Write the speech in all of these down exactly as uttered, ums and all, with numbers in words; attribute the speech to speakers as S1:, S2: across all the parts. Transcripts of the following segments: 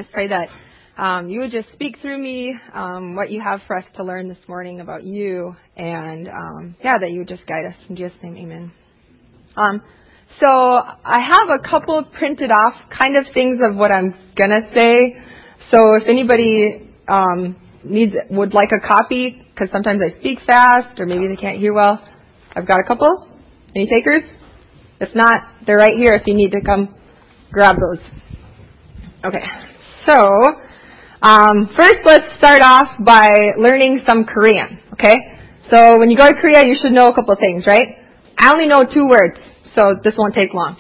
S1: Just pray that um, you would just speak through me um, what you have for us to learn this morning about you, and um, yeah, that you would just guide us. In Jesus' name, amen. Um, so I have a couple printed off kind of things of what I'm gonna say. So if anybody um, needs would like a copy, because sometimes I speak fast or maybe they can't hear well, I've got a couple. Any takers? If not, they're right here if you need to come grab those. Okay. So, um, first let's start off by learning some Korean, okay? So when you go to Korea, you should know a couple of things, right? I only know two words, so this won't take long.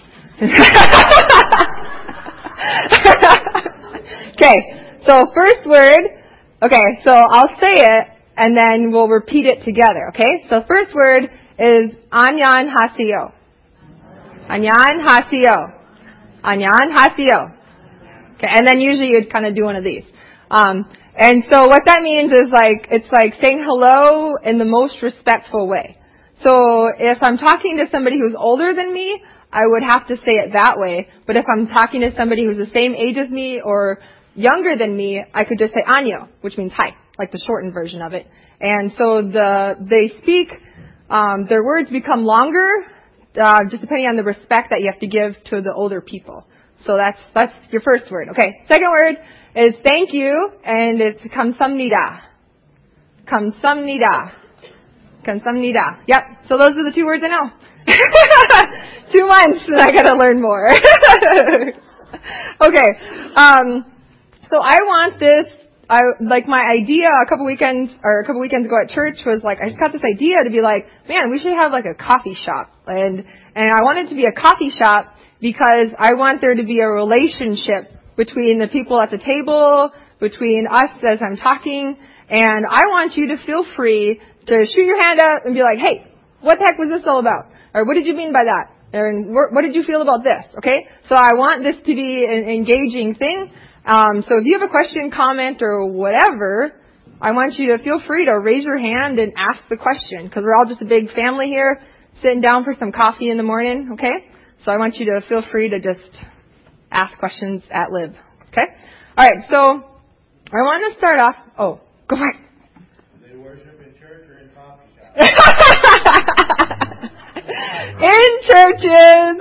S1: Okay, so first word, okay, so I'll say it, and then we'll repeat it together, okay? So first word is 안녕하세요. 안녕하세요. 안녕하세요. Okay, and then usually you'd kind of do one of these. Um, and so what that means is like, it's like saying hello in the most respectful way. So if I'm talking to somebody who's older than me, I would have to say it that way. But if I'm talking to somebody who's the same age as me or younger than me, I could just say 안녕, which means hi, like the shortened version of it. And so the, they speak, um, their words become longer, uh, just depending on the respect that you have to give to the older people. So that's, that's your first word. Okay. Second word is thank you, and it's 감사합니다. 감사합니다. 감사합니다. Yep. So those are the two words I know. Two months, and I gotta learn more. Okay. Um, so I want this, I, like my idea a couple weekends, or a couple weekends ago at church was like, I just got this idea to be like, man, we should have like a coffee shop. And, and I want it to be a coffee shop because I want there to be a relationship between the people at the table, between us as I'm talking, and I want you to feel free to shoot your hand up and be like, hey, what the heck was this all about? Or what did you mean by that? Or what did you feel about this? Okay? So I want this to be an engaging thing. Um, so if you have a question, comment, or whatever, I want you to feel free to raise your hand and ask the question, because we're all just a big family here sitting down for some coffee in the morning, okay? So I want you to feel free to just ask questions at Lib. Okay? All right, so I want to start off. Oh, go for it.
S2: They worship in church or in coffee shops?
S1: In churches.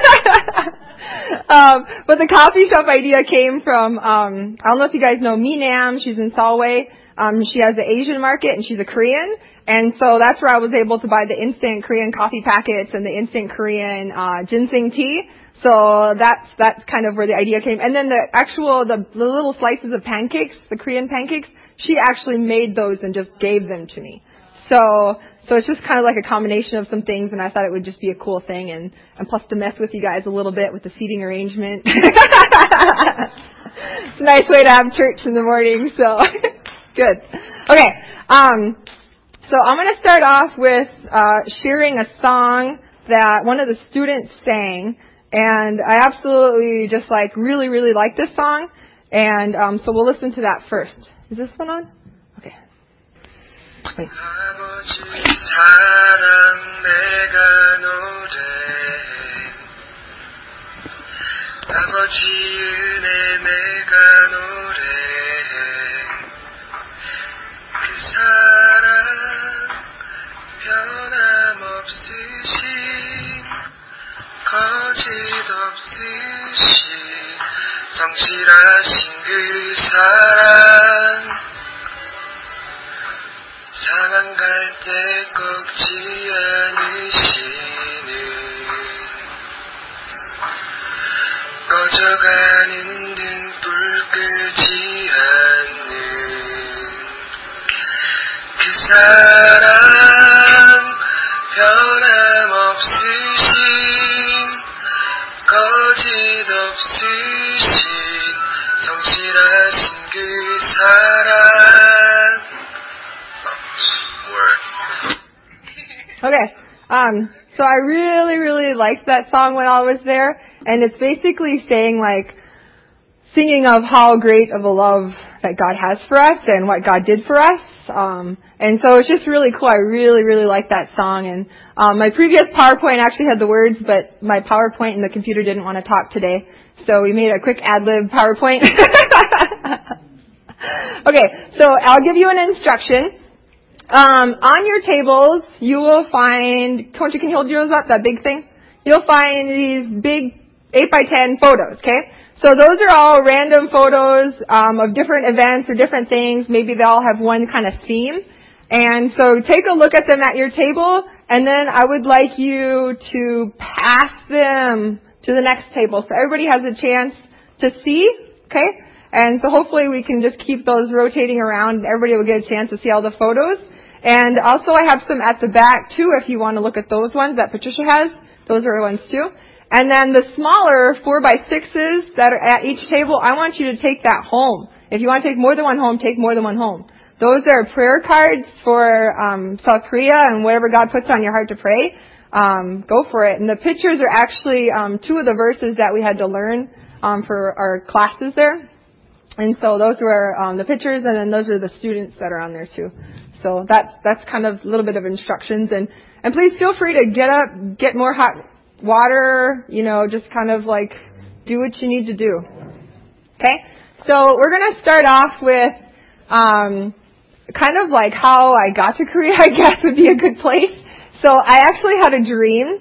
S1: um, but the coffee shop idea came from, um, I don't know if you guys know Minam. She's in Solway. Um, she has the Asian market, and she's a Korean. And so that's where I was able to buy the instant Korean coffee packets and the instant Korean uh, ginseng tea. So that's that's kind of where the idea came. And then the actual, the, the little slices of pancakes, the Korean pancakes, she actually made those and just gave them to me. So so it's just kind of like a combination of some things, and I thought it would just be a cool thing, and, and plus to mess with you guys a little bit with the seating arrangement. It's a nice way to have church in the morning, so good. Okay, um, so I'm going to start off with uh, sharing a song that one of the students sang. And I absolutely just like really, really like this song. And um, so we'll listen to that first. Is this one on? Okay. Wait.
S3: 성실하신 그 사랑 상한 갈 때 꺾지 않으시는 꺼져가는 등불 끄지 않는 그 사랑 변함없으신 거짓없으신 성실하신 그 사랑.
S1: Okay. Um, so I really, really liked that song when I was there. And it's basically saying like, singing of how great of a love that God has for us and what God did for us. Um, and so it's just really cool. I really, really like that song. And um, my previous PowerPoint actually had the words, but my PowerPoint and the computer didn't want to talk today. So we made a quick ad-lib PowerPoint. Okay, so I'll give you an instruction. Um, on your tables, you will find, Concha, can you hold yours up, that big thing? You'll find these big eight by ten photos, okay? So those are all random photos um, of different events or different things. Maybe they all have one kind of theme. And so take a look at them at your table, and then I would like you to pass them to the next table so everybody has a chance to see, okay? And so hopefully we can just keep those rotating around. Everybody will get a chance to see all the photos. And also I have some at the back too if you want to look at those ones that Patricia has. Those are ones too. And then the smaller four by sixes that are at each table, I want you to take that home. If you want to take more than one home, take more than one home. Those are prayer cards for um, South Korea and whatever God puts on your heart to pray. Um, go for it. And the pictures are actually um, two of the verses that we had to learn um, for our classes there. And so those were um, the pictures, and then those are the students that are on there too. So that's that's kind of a little bit of instructions. And, and please feel free to get up, get more hot water, you know, just kind of like do what you need to do. Okay? So we're going to start off with um, kind of like how I got to Korea, I guess would be a good place. So I actually had a dream,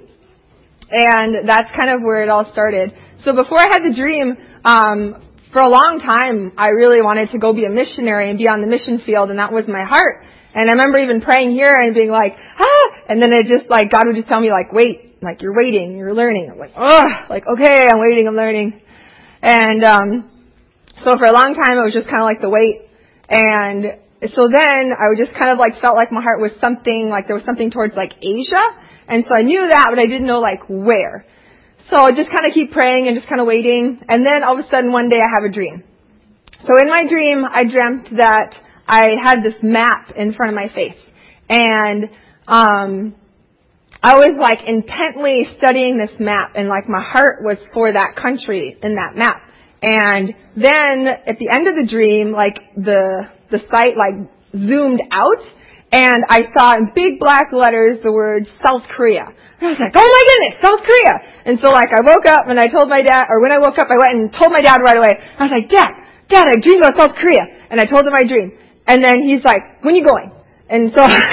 S1: and that's kind of where it all started. So before I had the dream, um, for a long time, I really wanted to go be a missionary and be on the mission field, and that was my heart. And I remember even praying here and being like, ah, and then it just like, God would just tell me like, wait, like you're waiting, you're learning. I'm like, oh, like, okay, I'm waiting, I'm learning. And, um, so for a long time, it was just kind of like the wait. And so then I would just kind of like felt like my heart was something, like there was something towards like Asia. And so I knew that, but I didn't know like where. So I just kind of keep praying and just kind of waiting. And then all of a sudden one day I have a dream. So in my dream, I dreamt that I had this map in front of my face. And um I was like intently studying this map, and like my heart was for that country in that map. And then at the end of the dream, like the the site like zoomed out, and I saw in big black letters the word South Korea. And I was like, oh my goodness, South Korea! And so like I woke up and I told my dad, or when I woke up I went and told my dad right away. I was like, Dad, Dad, I dreamed about South Korea. And I told him my dream. And then he's like, when are you going? And so, so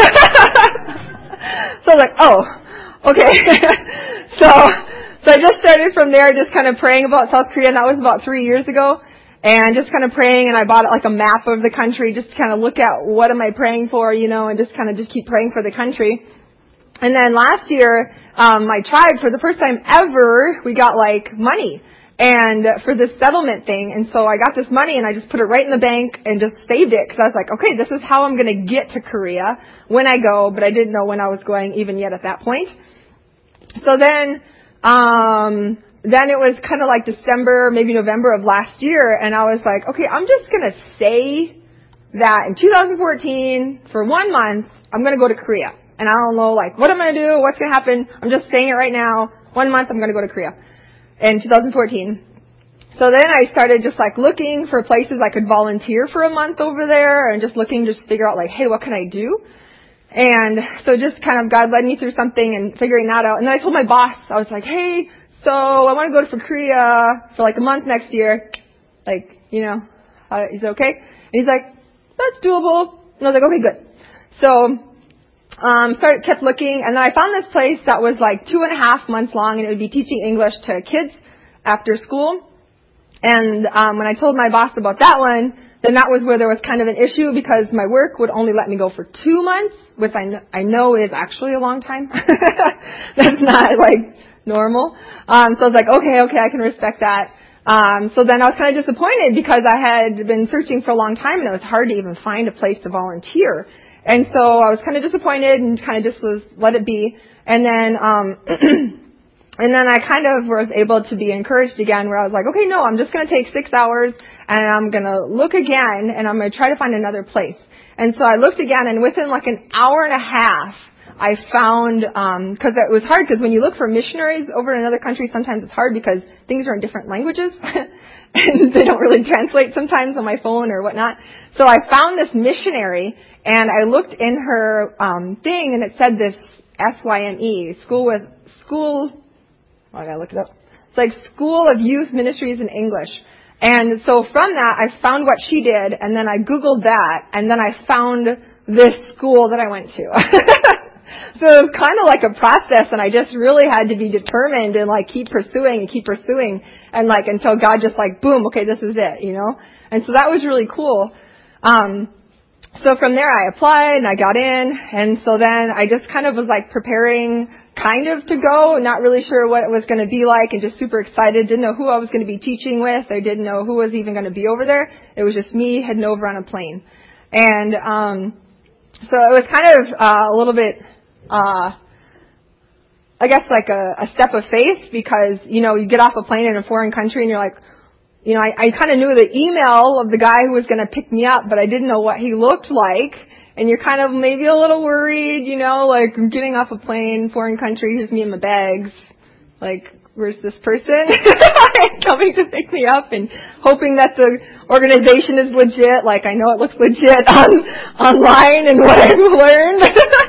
S1: I was like, oh, okay. so, so I just started from there, just kind of praying about South Korea, and that was about three years ago. And just kind of praying, and I bought like a map of the country, just to kind of look at what am I praying for, you know, and just kind of just keep praying for the country. And then last year, um, my tribe, for the first time ever, we got like money. And for this settlement thing, and so I got this money and I just put it right in the bank and just saved it because I was like, okay, this is how I'm going to get to Korea when I go, but I didn't know when I was going even yet at that point. So then, um, then it was kind of like December, maybe November of last year, and I was like, okay, I'm just going to say that in two thousand fourteen, for one month, I'm going to go to Korea. And I don't know, like, what I'm going to do, what's going to happen. I'm just saying it right now. One month, I'm going to go to Korea. In two thousand fourteen. So then I started just like looking for places I could volunteer for a month over there, and just looking just to figure out like, hey, what can I do? And so just kind of God led me through something and figuring that out. And then I told my boss, I was like, hey, so I want to go to Korea for like a month next year. Like, you know, uh, he's okay? And he's like, that's doable. And I was like, okay, good. So Um, started, kept looking, and then I found this place that was like two and a half months long, and it would be teaching English to kids after school. And um, when I told my boss about that one, then that was where there was kind of an issue because my work would only let me go for two months, which I know, I know is actually a long time. That's not like normal. Um, so I was like, okay, okay, I can respect that. Um, so then I was kind of disappointed because I had been searching for a long time, and it was hard to even find a place to volunteer. And so I was kind of disappointed and kind of just was let it be. And then, um, and then I kind of was able to be encouraged again where I was like, okay, no, I'm just going to take six hours and I'm going to look again and I'm going to try to find another place. And so I looked again, and within like an hour and a half, I found, um, cause it was hard because when you look for missionaries over in another country, sometimes it's hard because things are in different languages and they don't really translate sometimes on my phone or whatnot. So I found this missionary, and I looked in her um, thing, and it said this S Y M E, School with School. Oh, I gotta look it up. It's like School of Youth Ministries in English, And so from that, I found what she did, and then I Googled that, and then I found this school that I went to. So it was kind of like a process, and I just really had to be determined and like keep pursuing and keep pursuing, and like until God just like, boom, okay, this is it, you know? And so that was really cool. Um, so from there I applied and I got in, and so then I just kind of was like preparing kind of to go, not really sure what it was going to be like, and just super excited, didn't know who I was going to be teaching with, I didn't know who was even going to be over there. It was just me heading over on a plane. And um, so it was kind of uh, a little bit, uh, I guess like a, a step of faith, because, you know, you get off a plane in a foreign country and you're like, you know, I, I kind of knew the email of the guy who was going to pick me up, but I didn't know what he looked like. And you're kind of maybe a little worried, you know, like I'm getting off a plane, foreign country, here's me and my bags. Like, where's this person coming to pick me up, and hoping that the organization is legit. Like, I know it looks legit on online and what I've learned.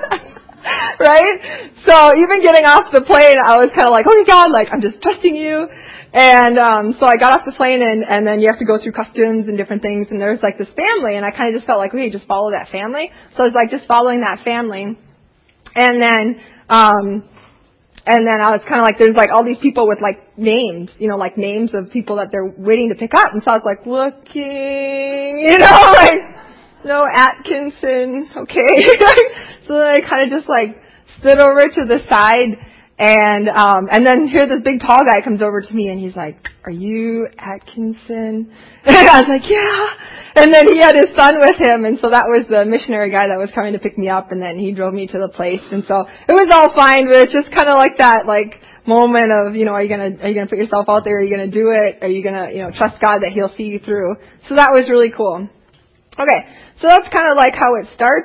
S1: Right? So even getting off the plane, I was kind of like, oh my God, like I'm just trusting you. And um so I got off the plane, and, and then you have to go through customs and different things, and there's like this family, and I kind of just felt like, okay, just follow that family. So I was like just following that family. And then um and then I was kind of like, there's like all these people with like names, you know, like names of people that they're waiting to pick up. And so I was like looking, you know, like, no, Atkinson, okay. So then I kind of just like stood over to the side. And um and then here this big tall guy comes over to me, and he's like, are you Atkinson? And I was like, yeah. And then he had his son with him, and so that was the missionary guy that was coming to pick me up, and then he drove me to the place. And so it was all fine, but it's just kind of like that like moment of, you know, are you gonna are you gonna put yourself out there? Are you gonna do it? Are you gonna, you know, trust God that He'll see you through? So that was really cool. Okay, so that's kind of like how it starts.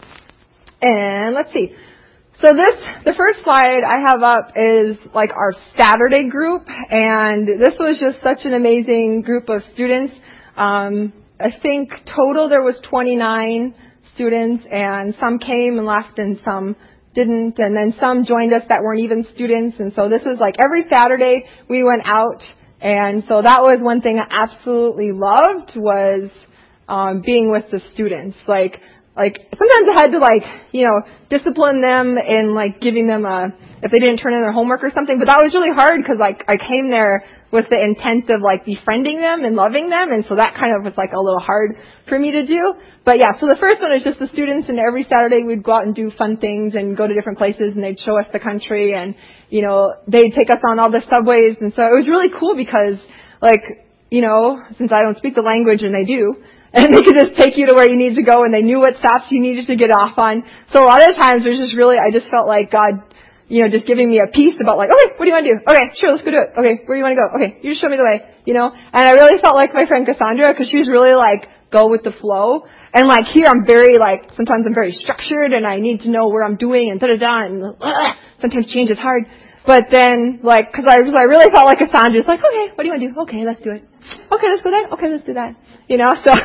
S1: And let's see. So this, the first slide I have up is like our Saturday group, and this was just such an amazing group of students. Um, I think total there was twenty-nine students, and some came and left and some didn't, and then some joined us that weren't even students. And so this is like every Saturday we went out, and so that was one thing I absolutely loved, was um, being with the students. Like, Like, sometimes I had to, like, you know, discipline them in, like, giving them a, if they didn't turn in their homework or something. But that was really hard because, like, I came there with the intent of, like, befriending them and loving them. And so that kind of was, like, a little hard for me to do. But, yeah, so the first one is just the students. And every Saturday we'd go out and do fun things and go to different places. And they'd show us the country. And, you know, they'd take us on all the subways. And so it was really cool because, like, you know, since I don't speak the language and they do, and they could just take you to where you need to go, and they knew what stops you needed to get off on. So a lot of times there's just really, I just felt like God, you know, just giving me a piece about like, okay, what do you want to do? Okay, sure, let's go do it. Okay, where do you want to go? Okay, you just show me the way, you know. And I really felt like my friend Cassandra, because she was really like, go with the flow. And like here I'm very like, sometimes I'm very structured, and I need to know where I'm doing, and da-da-da, and uh, sometimes change is hard. But then, like, because I, I really felt like Cassandra's like, okay, what do you want to do? Okay, let's do it. Okay, let's go there. Okay, let's do that. You know, so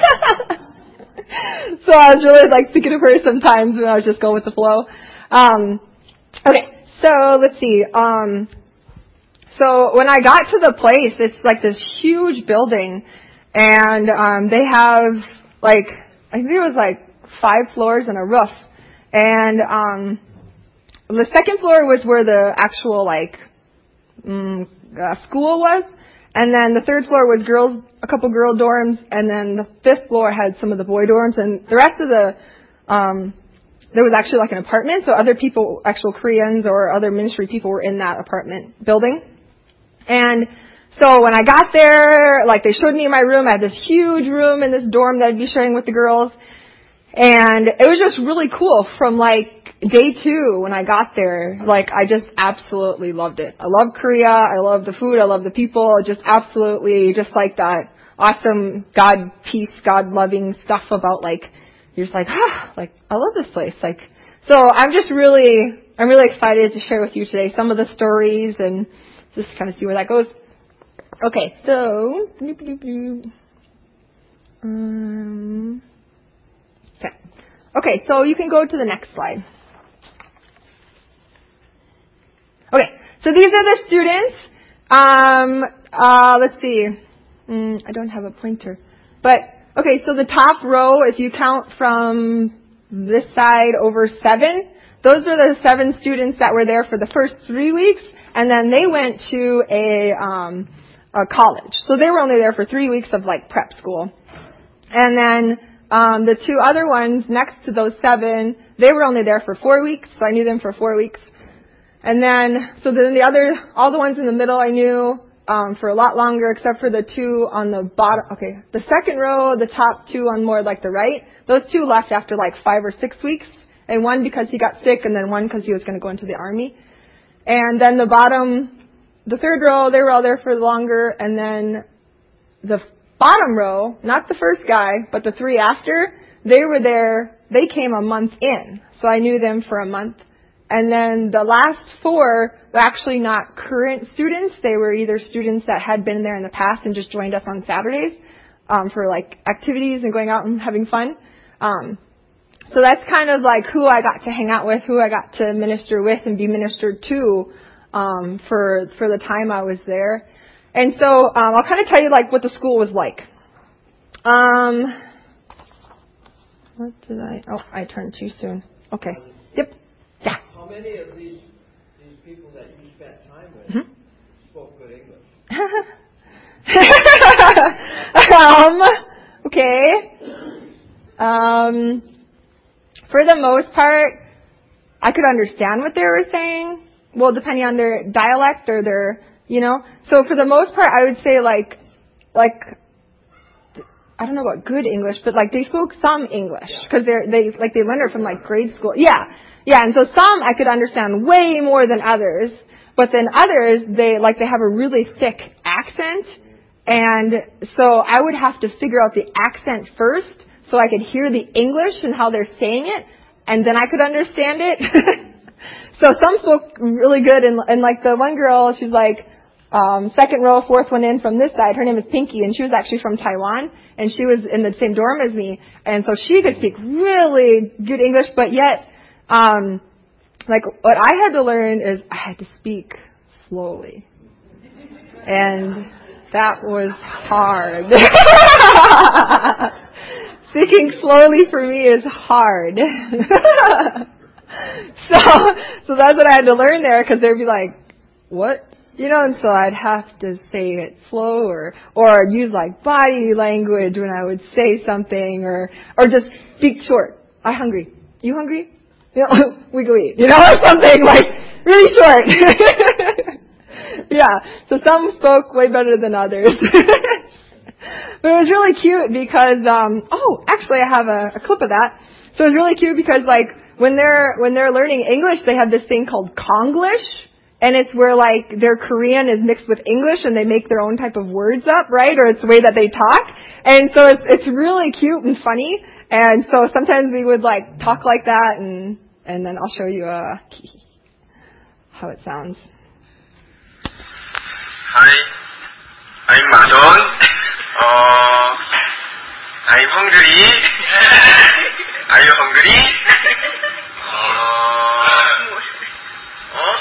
S1: so I was really like thinking of her sometimes, and I would just go with the flow. Um, okay, so let's see. Um, so when I got to the place, it's like this huge building, and um, they have like, I think it was like five floors and a roof, and um, the second floor was where the actual like mm, uh, school was. And then the third floor was girls, a couple girl dorms, and then the fifth floor had some of the boy dorms, and the rest of the, um, there was actually like an apartment, so other people, actual Koreans or other ministry people were in that apartment building. And so when I got there, like they showed me my room, I had this huge room in this dorm that I'd be sharing with the girls, and it was just really cool from like, day two, when I got there, like, I just absolutely loved it. I love Korea. I love the food. I love the people. Just absolutely, just like that awesome God peace, God loving stuff about, like, you're just like, ah, like, I love this place. Like, so I'm just really, I'm really excited to share with you today some of the stories and just kind of see where that goes. Okay, so, um, okay. Okay, so you can go to the next slide. Okay, so these are the students. Um, uh, let's see. Mm, I don't have a pointer. But, okay, so the top row, if you count from this side over seven, those are the seven students that were there for the first three weeks, and then they went to a, um, a college. So they were only there for three weeks of like prep school. And then um, the two other ones next to those seven, they were only there for four weeks, so I knew them for four weeks. And then, so then the other, all the ones in the middle I knew um, for a lot longer, except for the two on the bottom. Okay, the second row, the top two on more like the right, those two left after like five or six weeks. And one because he got sick, and then one because he was going to go into the army. And then the bottom, the third row, they were all there for longer. And then the bottom row, not the first guy, but the three after, they were there, they came a month in. So I knew them for a month. And then the last four were actually not current students. They were either students that had been there in the past and just joined us on Saturdays um, for like activities and going out and having fun. Um, So that's kind of like who I got to hang out with, who I got to minister with and be ministered to um, for for the time I was there. And so um, I'll kind of tell you like what the school was like. Um, what did I? Oh, I turned too soon. Okay. Yep. Yeah.
S2: How many of these these people that you spent time with
S1: Mm-hmm.
S2: spoke good English?
S1: um. Okay. Um. For the most part, I could understand what they were saying. Well, depending on their dialect or their, you know. So for the most part, I would say like, like, I don't know about good English, but like they spoke some English because they're they like they learned it from like grade school. Yeah, yeah. And so some I could understand way more than others, but then others they like they have a really thick accent, and so I would have to figure out the accent first, so I could hear the English and how they're saying it, and then I could understand it. So some spoke really good, and, and like the one girl, she's like um, second row, fourth one in from this side. Her name is Pinky, and she was actually from Taiwan, and she was in the same dorm as me, and so she could speak really good English, but yet, um, like what I had to learn is I had to speak slowly, and that was hard. Speaking slowly for me is hard. so, so that's what I had to learn there, because they'd be like, what? You know, and so I'd have to say it slow, or, or use like body language when I would say something, or, or just speak short. I'm hungry. You hungry? You know, we go eat. You know, or something like really short. Yeah. So some spoke way better than others. But it was really cute because, um, oh, actually I have a, a clip of that. So it was really cute because like when they're, when they're learning English, they have this thing called Konglish. And it's where like their Korean is mixed with English and they make their own type of words up, right? Or it's the way that they talk. And so it's, it's really cute and funny. And so sometimes we would like talk like that, and, and then I'll show you, uh, how it sounds.
S3: Hi, I'm Madon. Uh, I'm hungry. Are you hungry? Uh, uh,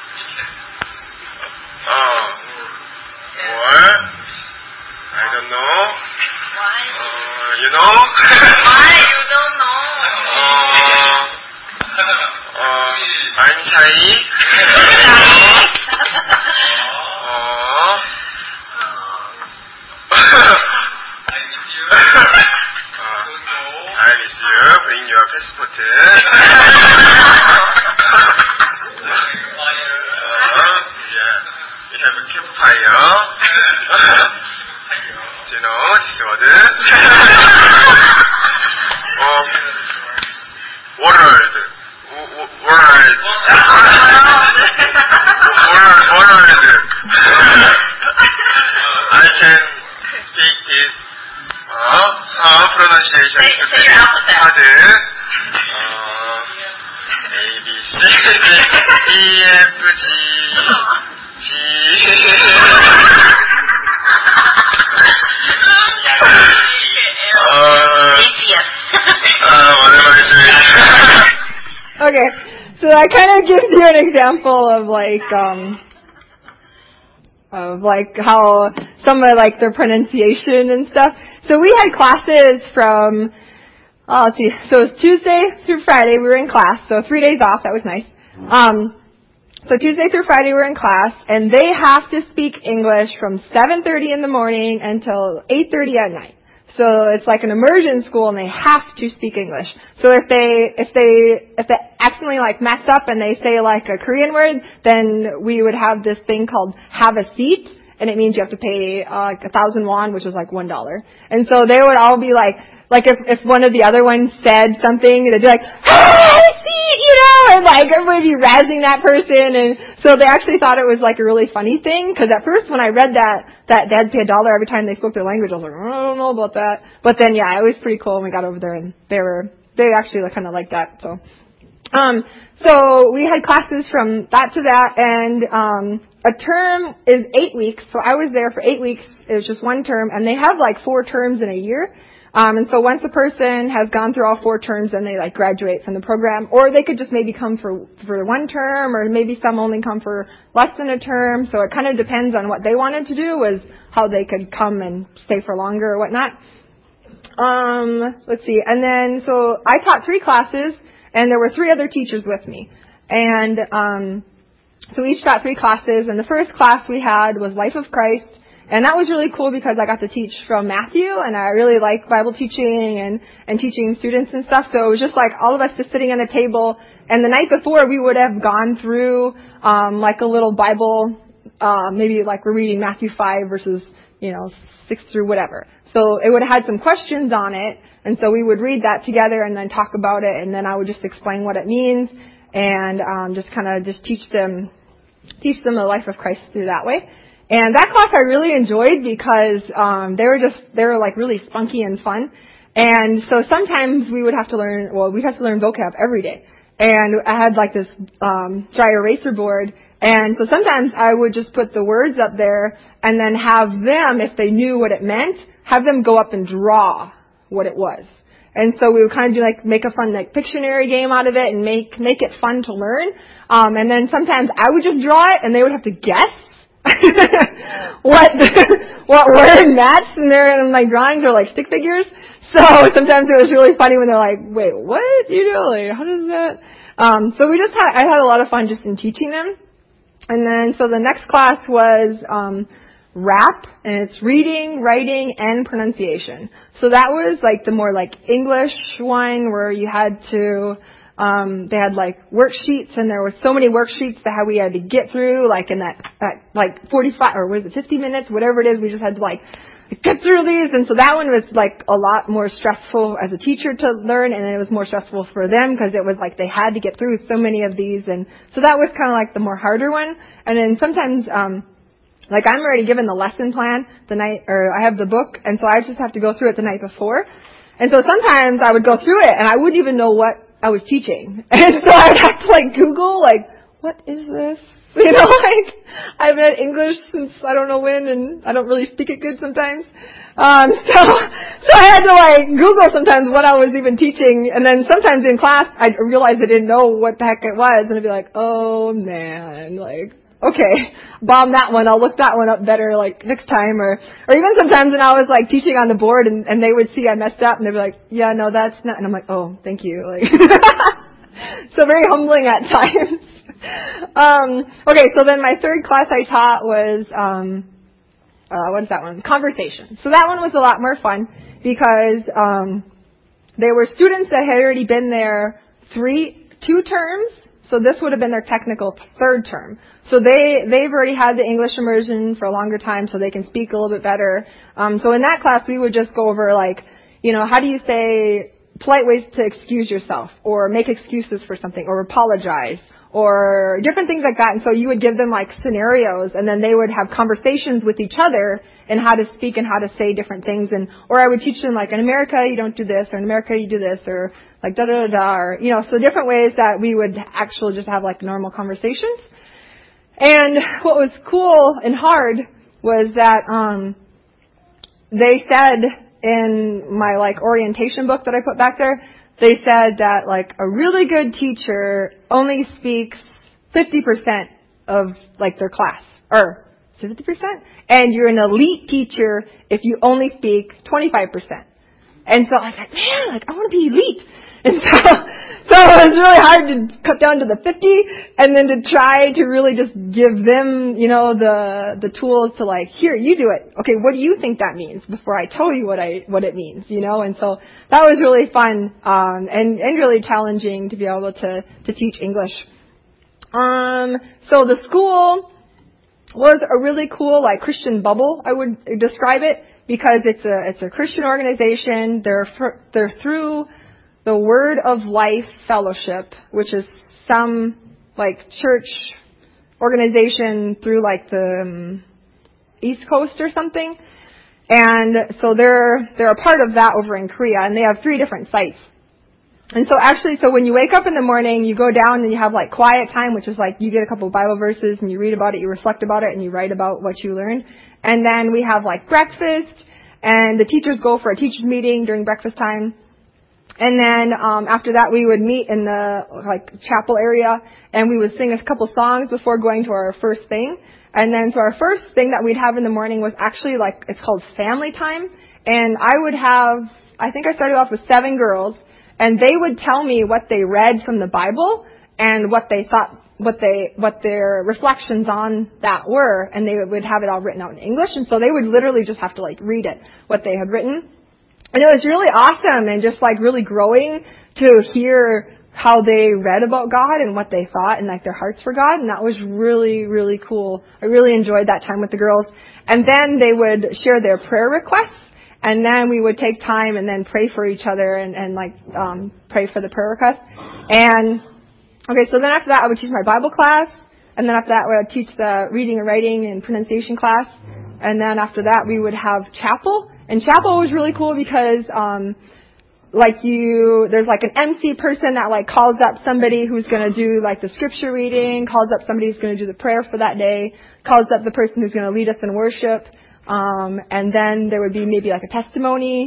S3: uh, what? I don't know.
S4: Why?
S3: Uh, you know?
S4: Why you don't know?
S3: Uh, uh, I'm shy. I miss you. Bring your passport. uh, yeah. We have a campfire. Do you know this word? um, world. World. World. World. I can speak this. Uh, uh, pronunciation.
S4: Say, say your alphabet.
S3: Hard. Uh, A, B, C, D, E, F, G, G. uh, uh, whatever it is.
S1: Okay, so that kind of gives you an example of like, um, of like how some of like their pronunciation and stuff. So we had classes from, oh, let's see, so it was Tuesday through Friday we were in class, so three days off, that was nice. Um, so Tuesday through Friday we're in class, and they have to speak English from seven thirty in the morning until eight thirty at night. So it's like an immersion school, and they have to speak English. So if they if they if they accidentally like mess up and they say like a Korean word, then we would have this thing called have a seat, and it means you have to pay uh, like a thousand won, which is like one dollar. And so they would all be like, like if if one of the other ones said something, they'd be like, have a seat, you know, and like everybody would be razzing that person. And so they actually thought it was like a really funny thing, because at first when I read that that they had to pay a dollar every time they spoke their language, I was like, I don't know about that. But then yeah, it was pretty cool when we got over there, and they were they actually kind of liked that. So um so we had classes from that to that, and um a term is eight weeks. So I was there for eight weeks. It was just one term, and they have like four terms in a year. Um, and so once a person has gone through all four terms, then they like graduate from the program, or they could just maybe come for for one term, or maybe some only come for less than a term. So it kind of depends on what they wanted to do, was how they could come and stay for longer or whatnot. Um, let's see. And then so I taught three classes, and there were three other teachers with me, and um, so we each taught three classes. And the first class we had was Life of Christ. And that was really cool because I got to teach from Matthew, and I really like Bible teaching and, and teaching students and stuff. So it was just like all of us just sitting at a table. And the night before, we would have gone through um, like a little Bible, uh, maybe like we're reading Matthew five verses, you know, six through whatever. So it would have had some questions on it, and so we would read that together and then talk about it, and then I would just explain what it means and um, just kind of just teach them teach them the life of Christ through that way. And that class I really enjoyed because um, they were just they were like really spunky and fun. And so sometimes we would have to learn well we'd have to learn vocab every day. And I had like this um, dry eraser board, and so sometimes I would just put the words up there and then have them, if they knew what it meant, have them go up and draw what it was. And so we would kind of do like make a fun like Pictionary game out of it and make make it fun to learn. Um, and then sometimes I would just draw it, and they would have to guess what what word matched, and their like drawings are like stick figures. So sometimes it was really funny when they're like, "Wait, what? You know, like how does that?" Um, so we just had I had a lot of fun just in teaching them. And then so the next class was um, rap, and it's reading, writing, and pronunciation. So that was like the more like English one where you had to. Um, they had like worksheets, and there were so many worksheets that we had to get through, like in that, that like forty-five or was it fifty minutes, whatever it is. We just had to like get through these, and so that one was like a lot more stressful as a teacher to learn, and it was more stressful for them because it was like they had to get through so many of these, and so that was kind of like the more harder one. And then sometimes, um, like I'm already given the lesson plan the night, or I have the book, and so I just have to go through it the night before. And so sometimes I would go through it, and I wouldn't even know what I was teaching. And so I would have to like Google, like, what is this? You know, like, I've had English since I don't know when, and I don't really speak it good sometimes. Um, so, so I had to like Google sometimes what I was even teaching, and then sometimes in class I'd realize I didn't know what the heck it was, and I'd be like, oh man, like, okay, bomb that one, I'll look that one up better like next time, or or even sometimes when I was like teaching on the board, and, and they would see I messed up, and they'd be like, yeah, no, that's not, and I'm like, oh, thank you, like, so very humbling at times. um, okay, so then my third class I taught was, um, uh, what is that one? Conversation. So that one was a lot more fun because um, they were students that had already been there three, two terms. So this would have been their technical third term. So they, they've already had the English immersion for a longer time, so they can speak a little bit better. Um, so in that class, we would just go over, like, you know, how do you say polite ways to excuse yourself, or make excuses for something, or apologize, or different things like that. And so you would give them, like, scenarios, and then they would have conversations with each other and how to speak and how to say different things. And or I would teach them, like, in America, you don't do this, or in America, you do this, or like da-da-da-da, or, you know, so different ways that we would actually just have, like, normal conversations. And what was cool and hard was that um, they said in my, like, orientation book that I put back there, they said that, like, a really good teacher only speaks fifty percent of, like, their class. Or fifty percent. And you're an elite teacher if you only speak twenty-five percent. And so I was like, man, like, I want to be elite. And so, so it was really hard to cut down to the fifty and then to try to really just give them, you know, the, the tools to like, here, you do it. Okay, what do you think that means before I tell you what I, what it means, you know? And so that was really fun, um, and, and really challenging to be able to, to teach English. Um, so the school was a really cool, like, Christian bubble, I would describe it, because it's a, it's a Christian organization. They're, fr- they're through the Word of Life Fellowship, which is some, like, church organization through, like, the um, East Coast or something. And so they're, they're a part of that over in Korea, and they have three different sites. And so actually, so when you wake up in the morning, you go down and you have, like, quiet time, which is like you get a couple of Bible verses and you read about it, you reflect about it, and you write about what you learned. And then we have, like, breakfast, and the teachers go for a teachers meeting during breakfast time. And then um after that, we would meet in the, like, chapel area, and we would sing a couple songs before going to our first thing. And then so our first thing that we'd have in the morning was actually, like, it's called family time. And I would have, I think I started off with seven girls, and they would tell me what they read from the Bible and what they thought, what they, what their reflections on that were, and they would have it all written out in English. And so they would literally just have to, like, read it, what they had written. And it was really awesome and just, like, really growing to hear how they read about God and what they thought and, like, their hearts for God. And that was really, really cool. I really enjoyed that time with the girls. And then they would share their prayer requests. And then we would take time and then pray for each other and, and like, um, pray for the prayer requests. And, okay, so then after that, I would teach my Bible class. And then after that, I would teach the reading and writing and pronunciation class. And then after that, we would have chapel. And chapel was really cool because, um, like you, there's like an M C person that like calls up somebody who's going to do like the scripture reading, calls up somebody who's going to do the prayer for that day, calls up the person who's going to lead us in worship. Um, and then there would be maybe like a testimony,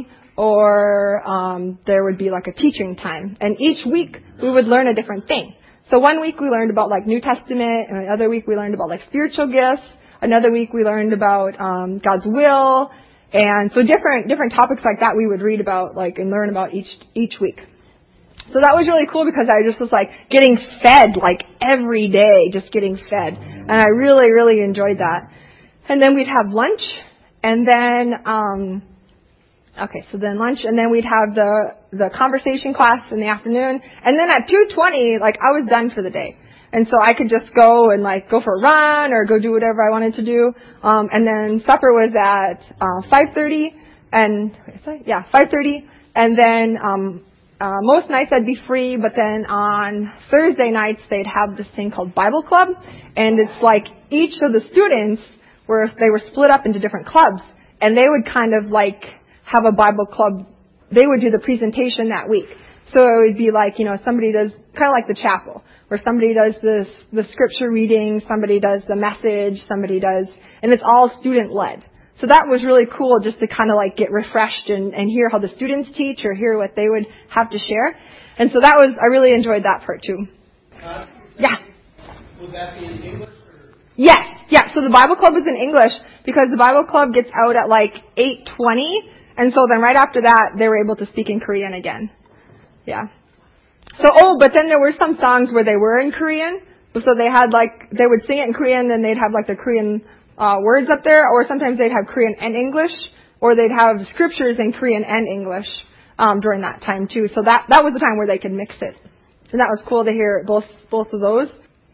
S1: or, um, there would be like a teaching time. And each week we would learn a different thing. So one week we learned about like New Testament, and another week we learned about like spiritual gifts. Another week we learned about, um, God's will. And so different, different topics like that we would read about, like, and learn about each, each week. So that was really cool because I just was like getting fed, like, every day, just getting fed. And I really, really enjoyed that. And then we'd have lunch, and then, um, okay, so then lunch, and then we'd have the, the conversation class in the afternoon. And then at two twenty, like, I was done for the day. And so I could just go and like go for a run or go do whatever I wanted to do. Um, and then supper was at uh, five thirty, and yeah, five thirty. And then um, uh, most nights I'd be free, but then on Thursday nights they'd have this thing called Bible Club, and it's like each of the students were they were split up into different clubs, and they would kind of like have a Bible club. They would do the presentation that week. So it would be like, you know, somebody does kind of like the chapel, where somebody does this, the scripture reading, somebody does the message, somebody does, and it's all student led. So that was really cool just to kind of like get refreshed and, and hear how the students teach or hear what they would have to share. And so that was, I really enjoyed that part too.
S2: Uh,
S1: Yeah.
S2: Would that be in English? Or?
S1: Yes. Yeah. So the Bible Club was in English because the Bible Club gets out at like eight twenty. And so then right after that, they were able to speak in Korean again. Yeah. So, oh, but then there were some songs where they were in Korean. So they had like, they would sing it in Korean, then they'd have like the Korean uh, words up there, or sometimes they'd have Korean and English, or they'd have scriptures in Korean and English um, during that time too. So that, that was the time where they could mix it. And that was cool to hear both, both of those.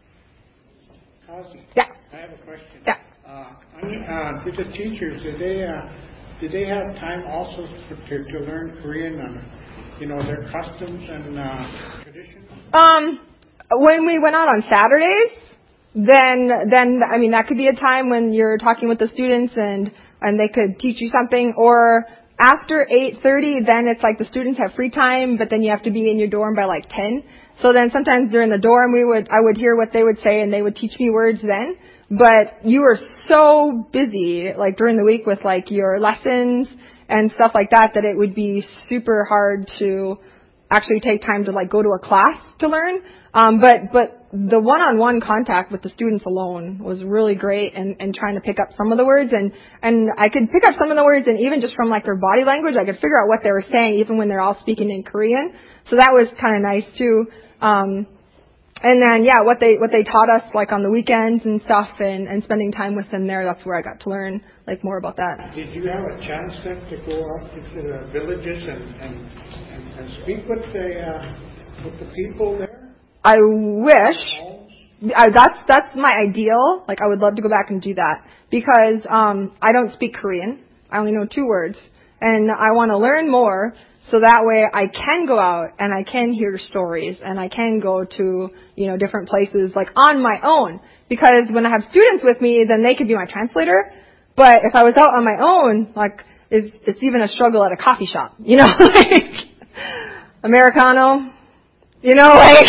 S2: Awesome.
S1: Yeah.
S2: I have a question.
S1: Yeah.
S2: Uh, I mean, uh, with the teachers, did they, uh, did they have time also for, to, to learn Korean and, you know, their customs and uh, traditions?
S1: Um, when we went out on Saturdays, then, then, I mean, that could be a time when you're talking with the students and, and they could teach you something. Or after eight thirty, then it's like the students have free time, but then you have to be in your dorm by like ten. So then sometimes during the dorm, we would, I would hear what they would say and they would teach me words then. But you were so busy, like during the week with like your lessons and stuff like that, that it would be super hard to actually take time to like go to a class to learn. Um, but, but the one-on-one contact with the students alone was really great, and, and trying to pick up some of the words, and, and I could pick up some of the words, and even just from like their body language, I could figure out what they were saying, even when they're all speaking in Korean. So that was kind of nice too. Um, and then yeah, what they what they taught us like on the weekends and stuff, and, and spending time with them there, that's where I got to learn like more about that.
S2: Did you have a chance then to go out into the villages and and, and, and speak with the uh, with the people there?
S1: I wish. I, that's that's my ideal. Like I would love to go back and do that, because um, I don't speak Korean. I only know two words, and I want to learn more, so that way I can go out and I can hear stories, and I can go to, you know, different places like on my own. Because when I have students with me, then they could be my translator. But if I was out on my own, like it's, it's even a struggle at a coffee shop, you know, like Americano, you know, like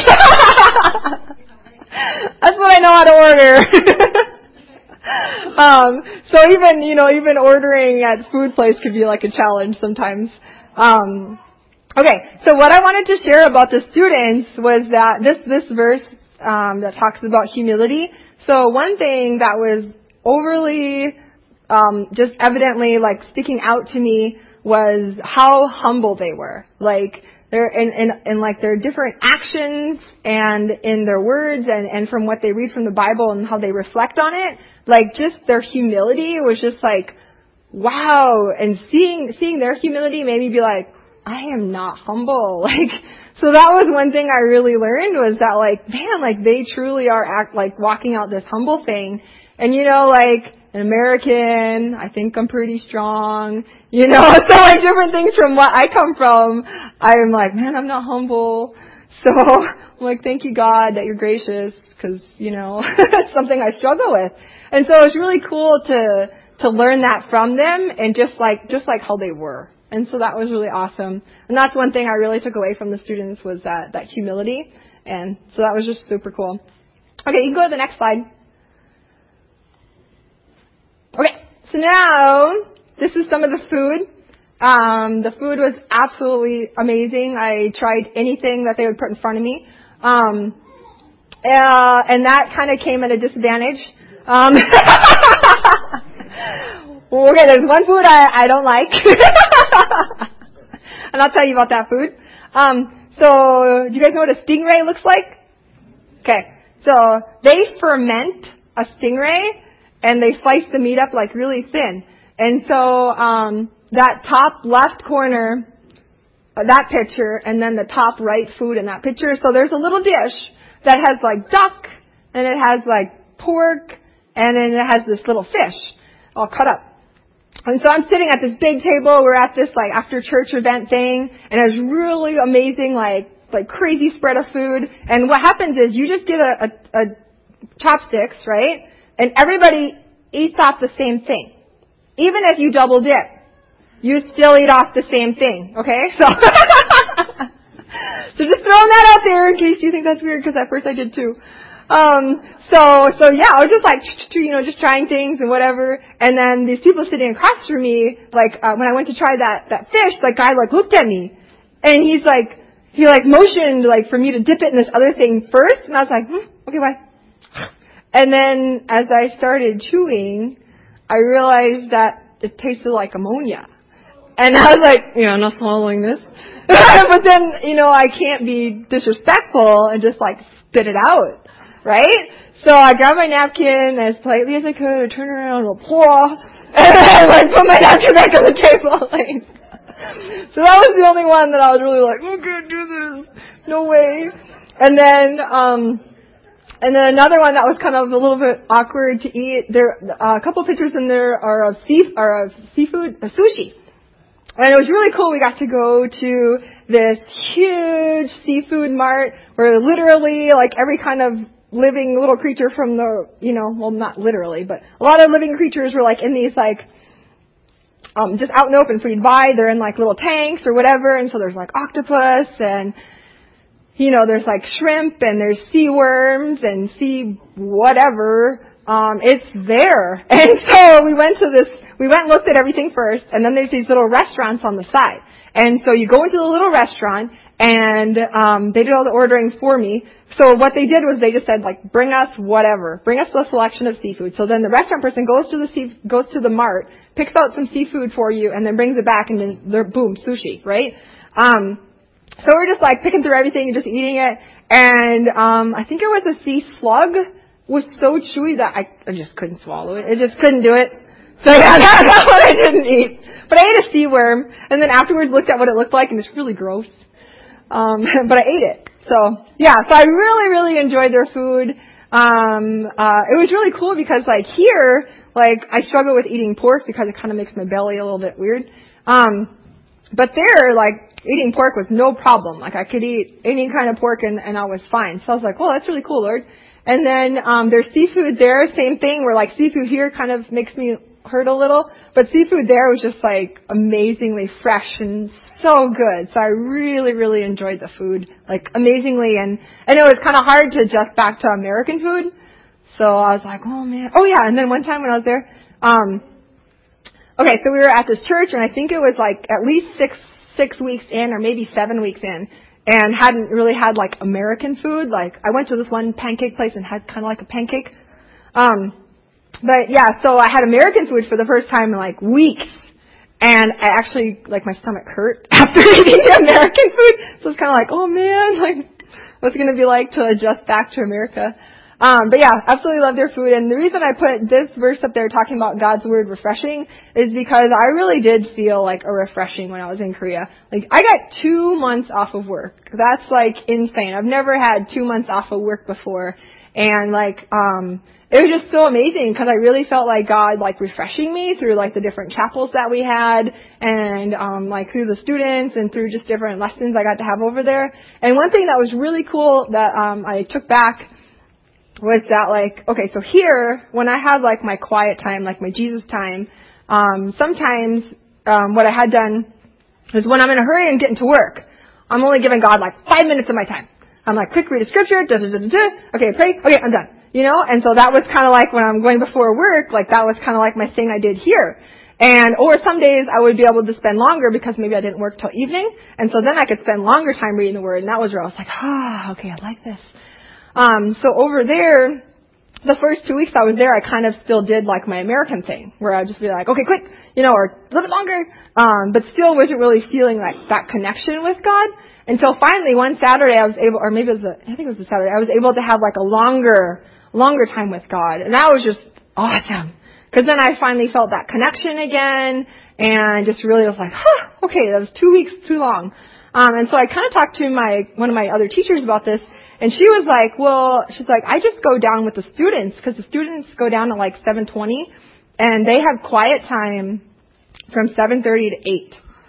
S1: that's what I know how to order. um, so even, you know, even ordering at food place could be like a challenge sometimes. Um, okay, so what I wanted to share about the students was that this, this verse, um, that talks about humility. So one thing that was overly, um, just evidently like sticking out to me was how humble they were. Like, they're in, in, in like their different actions and in their words, and, and from what they read from the Bible and how they reflect on it, like just their humility was just like, wow. And seeing, seeing their humility made me be like, I am not humble. Like, so that was one thing I really learned, was that like, man, like they truly are act like walking out this humble thing. And you know, like an American, I think I'm pretty strong, you know, so like different things from what I come from, I'm like, man, I'm not humble. So I'm like, thank you God that you're gracious, because, you know, it's something I struggle with. And so it's really cool to, to learn that from them, and just like, just like how they were. And so that was really awesome. And that's one thing I really took away from the students, was that, that humility. And so that was just super cool. Okay, you can go to the next slide. Okay, so now this is some of the food. Um, the food was absolutely amazing. I tried anything that they would put in front of me. Um, uh, and that kind of came at a disadvantage. Um, okay, there's one food I, I don't like. And I'll tell you about that food. Um, so, do you guys know what a stingray looks like? Okay, so they ferment a stingray, and they slice the meat up like really thin. And so um, that top left corner, uh, that picture, and then the top right food in that picture. So there's a little dish that has like duck, and it has like pork, and then it has this little fish all cut up. And so I'm sitting at this big table. We're at this like after church event thing, and it's really amazing, like like crazy spread of food. And what happens is you just get a, a, a chopsticks, right? And everybody eats off the same thing. Even if you double dip, you still eat off the same thing, okay? So, so just throwing that out there in case you think that's weird, because at first I did too. Um, so, so yeah, I was just like, you know, just trying things and whatever. And then these people sitting across from me, like, uh, when I went to try that, that fish, that guy like looked at me, and he's like, he like motioned like for me to dip it in this other thing first, and I was like, hmm, okay, bye. And then as I started chewing, I realized that it tasted like ammonia. And I was like, you know, I'm not swallowing this. But then, you know, I can't be disrespectful and just like spit it out, right? So I grabbed my napkin as politely as I could, turned around, and and I like put my napkin back on the table. Like, so that was the only one that I was really like, I can't do this. No way. And then, um, And then another one that was kind of a little bit awkward to eat. There, uh, a couple of pictures in there are of sea, are of seafood, uh, sushi, and it was really cool. We got to go to this huge seafood mart where literally, like every kind of living little creature from the, you know, well, not literally, but a lot of living creatures were like in these like, um, just out in the open. So you'd buy, they're in like little tanks or whatever, and so there's like octopus and, you know, there's like shrimp and there's sea worms and sea whatever. Um, it's there. And so we went to this we went and looked at everything first, and then there's these little restaurants on the side. And so you go into the little restaurant, and um, they did all the ordering for me. So what they did was they just said, like, bring us whatever. Bring us the selection of seafood. So then the restaurant person goes to the sea, goes to the mart, picks out some seafood for you, and then brings it back, and then, they're, boom, sushi, right? Um, so we're just, like, picking through everything and just eating it. And um, I think it was a sea slug. It was so chewy that I, I just couldn't swallow it. I just couldn't do it. So yeah, that, that's what I didn't eat. But I ate a sea worm, and then afterwards looked at what it looked like, and it's really gross. Um, but I ate it. So, yeah, so I really, really enjoyed their food. Um, uh, it was really cool because, like, here, like, I struggle with eating pork because it kind of makes my belly a little bit weird. Um, but there, like, eating pork was no problem. Like, I could eat any kind of pork and, and I was fine. So I was like, well, that's really cool, Lord. And then, um, there's seafood there, same thing, where, like, seafood here kind of makes me hurt a little. But seafood there was just, like, amazingly fresh and so good. So I really, really enjoyed the food, like, amazingly. And, and it was kind of hard to adjust back to American food. So I was like, oh, man. Oh, yeah. And then one time when I was there, um, okay, so we were at this church, and I think it was, like, at least six, six weeks in or maybe seven weeks in, and hadn't really had, like, American food. Like, I went to this one pancake place and had kind of like a pancake. Um, but, yeah, so I had American food for the first time in, like, weeks. And I actually, like, my stomach hurt after eating the American food. So it's kind of like, oh, man, like, what's it going to be like to adjust back to America? Um, but, yeah, absolutely love their food. And the reason I put this verse up there talking about God's word refreshing is because I really did feel like a refreshing when I was in Korea. Like, I got two months off of work. That's, like, insane. I've never had two months off of work before. And, like, um... it was just so amazing because I really felt like God, like, refreshing me through, like, the different chapels that we had and, um, like, through the students and through just different lessons I got to have over there. And one thing that was really cool that, um, I took back was that, like, okay, so here, when I have, like, my quiet time, like my Jesus time, um, sometimes, um, what I had done is when I'm in a hurry and getting to work, I'm only giving God, like, five minutes of my time. I'm like, quick, read a scripture, da da da da da, okay, pray, okay, I'm done. You know, and so that was kind of like when I'm going before work, like that was kind of like my thing I did here. And, or some days I would be able to spend longer because maybe I didn't work till evening. And so then I could spend longer time reading the word. And that was where I was like, ah, okay, I like this. Um, so over there, the first two weeks I was there, I kind of still did like my American thing where I'd just be like, okay, quick, you know, or a little bit longer. Um, but still wasn't really feeling like that connection with God. Until finally one Saturday I was able, or maybe it was a, I think it was a Saturday, I was able to have like a longer longer time with God. And that was just awesome. Because then I finally felt that connection again and just really was like, huh, okay, that was two weeks too long. Um, and so I kind of talked to my, one of my other teachers about this, and she was like, well, she's like, I just go down with the students because the students go down at like seven twenty and they have quiet time from seven thirty to eight.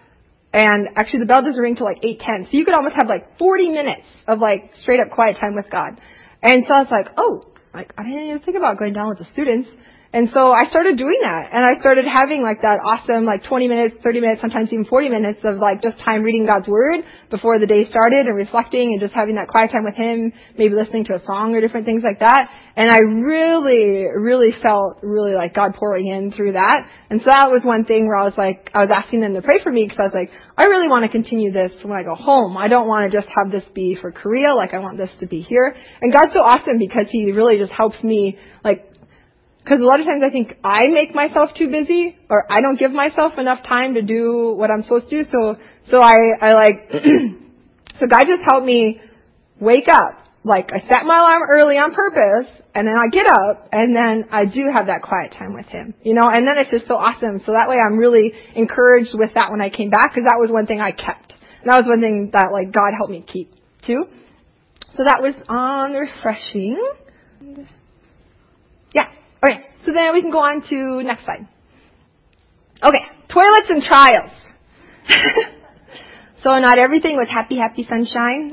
S1: And actually the bell doesn't ring till like eight ten. So you could almost have like forty minutes of like straight up quiet time with God. And so I was like, oh, like, I didn't even think about going down with the students. And so I started doing that. And I started having like that awesome like twenty minutes, thirty minutes, sometimes even forty minutes of like just time reading God's word before the day started and reflecting and just having that quiet time with Him, maybe listening to a song or different things like that. And I really, really felt really like God pouring in through that. And so that was one thing where I was like, I was asking them to pray for me because I was like, I really want to continue this when I go home. I don't want to just have this be for Korea. Like I want this to be here. And God's so awesome because He really just helps me like, because a lot of times I think I make myself too busy or I don't give myself enough time to do what I'm supposed to do. So, so I, I like, so God just helped me wake up. Like I set my alarm early on purpose and then I get up and then I do have that quiet time with Him, you know, and then it's just so awesome. So that way I'm really encouraged with that when I came back because that was one thing I kept. And that was one thing that like God helped me keep too. So that was on refreshing. Yeah. Okay, so then we can go on to next slide. Okay, toilets and trials. So not everything was happy, happy sunshine.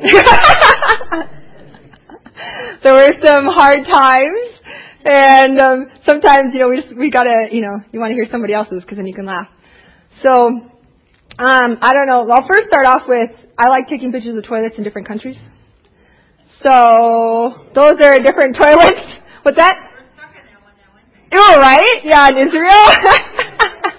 S1: There were some hard times, and um, sometimes, you know, we just, we gotta, you know, you want to hear somebody else's because then you can laugh. So, um, I don't know. I'll first start off with I like taking pictures of toilets in different countries. So those are different toilets. What's that? Oh, right? Yeah, in Israel.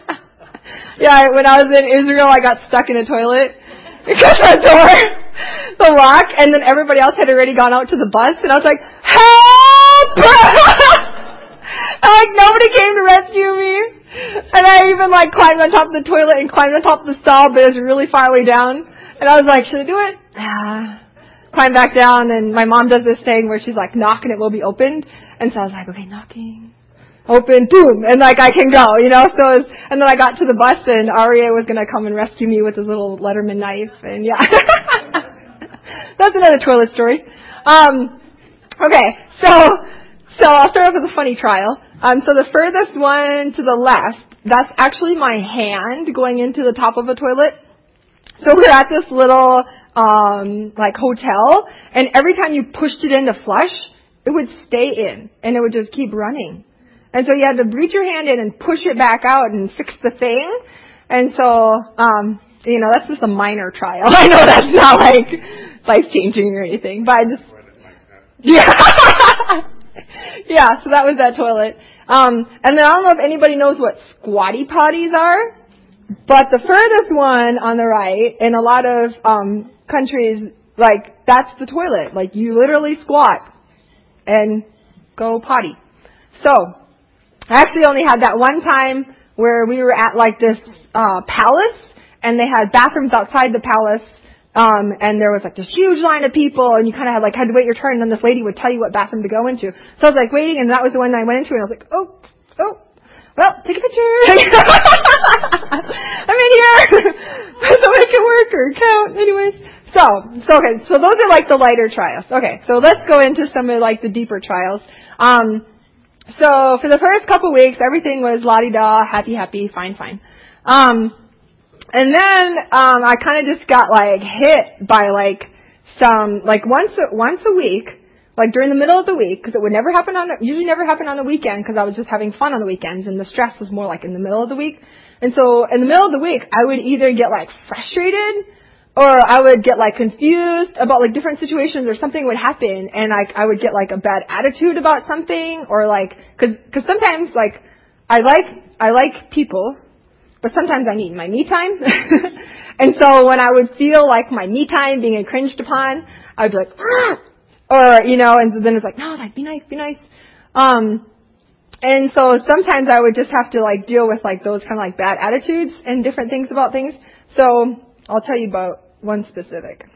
S1: Yeah, when I was in Israel, I got stuck in a toilet because the door, the lock, and then everybody else had already gone out to the bus, and I was like, help! And like nobody came to rescue me. And I even like climbed on top of the toilet and climbed on top of the stall, but it was really far way down. And I was like, should I do it? Ah. Climb back down, and my mom does this thing where she's like, knock and it will be opened. And so I was like, okay, knocking, open, boom, and like I can go, you know. So it was, and then I got to the bus, and Aria was gonna come and rescue me with his little Letterman knife, and yeah, that's another toilet story. Um, okay, so so I'll start off with a funny trial. Um, so the furthest one to the left, that's actually my hand going into the top of a toilet. So we're at this little um like hotel, and every time you pushed it in to flush, it would stay in, and it would just keep running. And so you had to reach your hand in and push it back out and fix the thing. And so, um, you know, that's just a minor trial. I know that's not like life-changing or anything, but I just, yeah. Yeah, so that was that toilet. Um, and then I don't know if anybody knows what squatty potties are, but the furthest one on the right, in a lot of um countries, like, that's the toilet. Like, you literally squat and go potty. So, I actually only had that one time where we were at like this uh palace, and they had bathrooms outside the palace, um, and there was like this huge line of people, and you kind of had like had to wait your turn, and then this lady would tell you what bathroom to go into. So I was like waiting, and that was the one I went into, and I was like, oh, oh, well, take a picture. I'm in here. So make it work or count. Anyways, so so okay, so those are like the lighter trials. Okay, so let's go into some of like the deeper trials. Um. So for the first couple weeks, everything was la-di-da, happy, happy, fine, fine. Um, and then um, I kind of just got like hit by like some like once a, once a week, like during the middle of the week, because it would never happen on usually never happen on the weekend because I was just having fun on the weekends, and the stress was more like in the middle of the week. And so in the middle of the week, I would either get like frustrated, or I would get like confused about like different situations, or something would happen, and like I would get like a bad attitude about something, or like because because sometimes like I like I like people, but sometimes I need my me time. And so when I would feel like my me time being infringed upon, I'd be like, ah! Or you know, and then it's like, no, like be nice, be nice. Um, and so sometimes I would just have to like deal with like those kind of like bad attitudes and different things about things. So I'll tell you about one specific.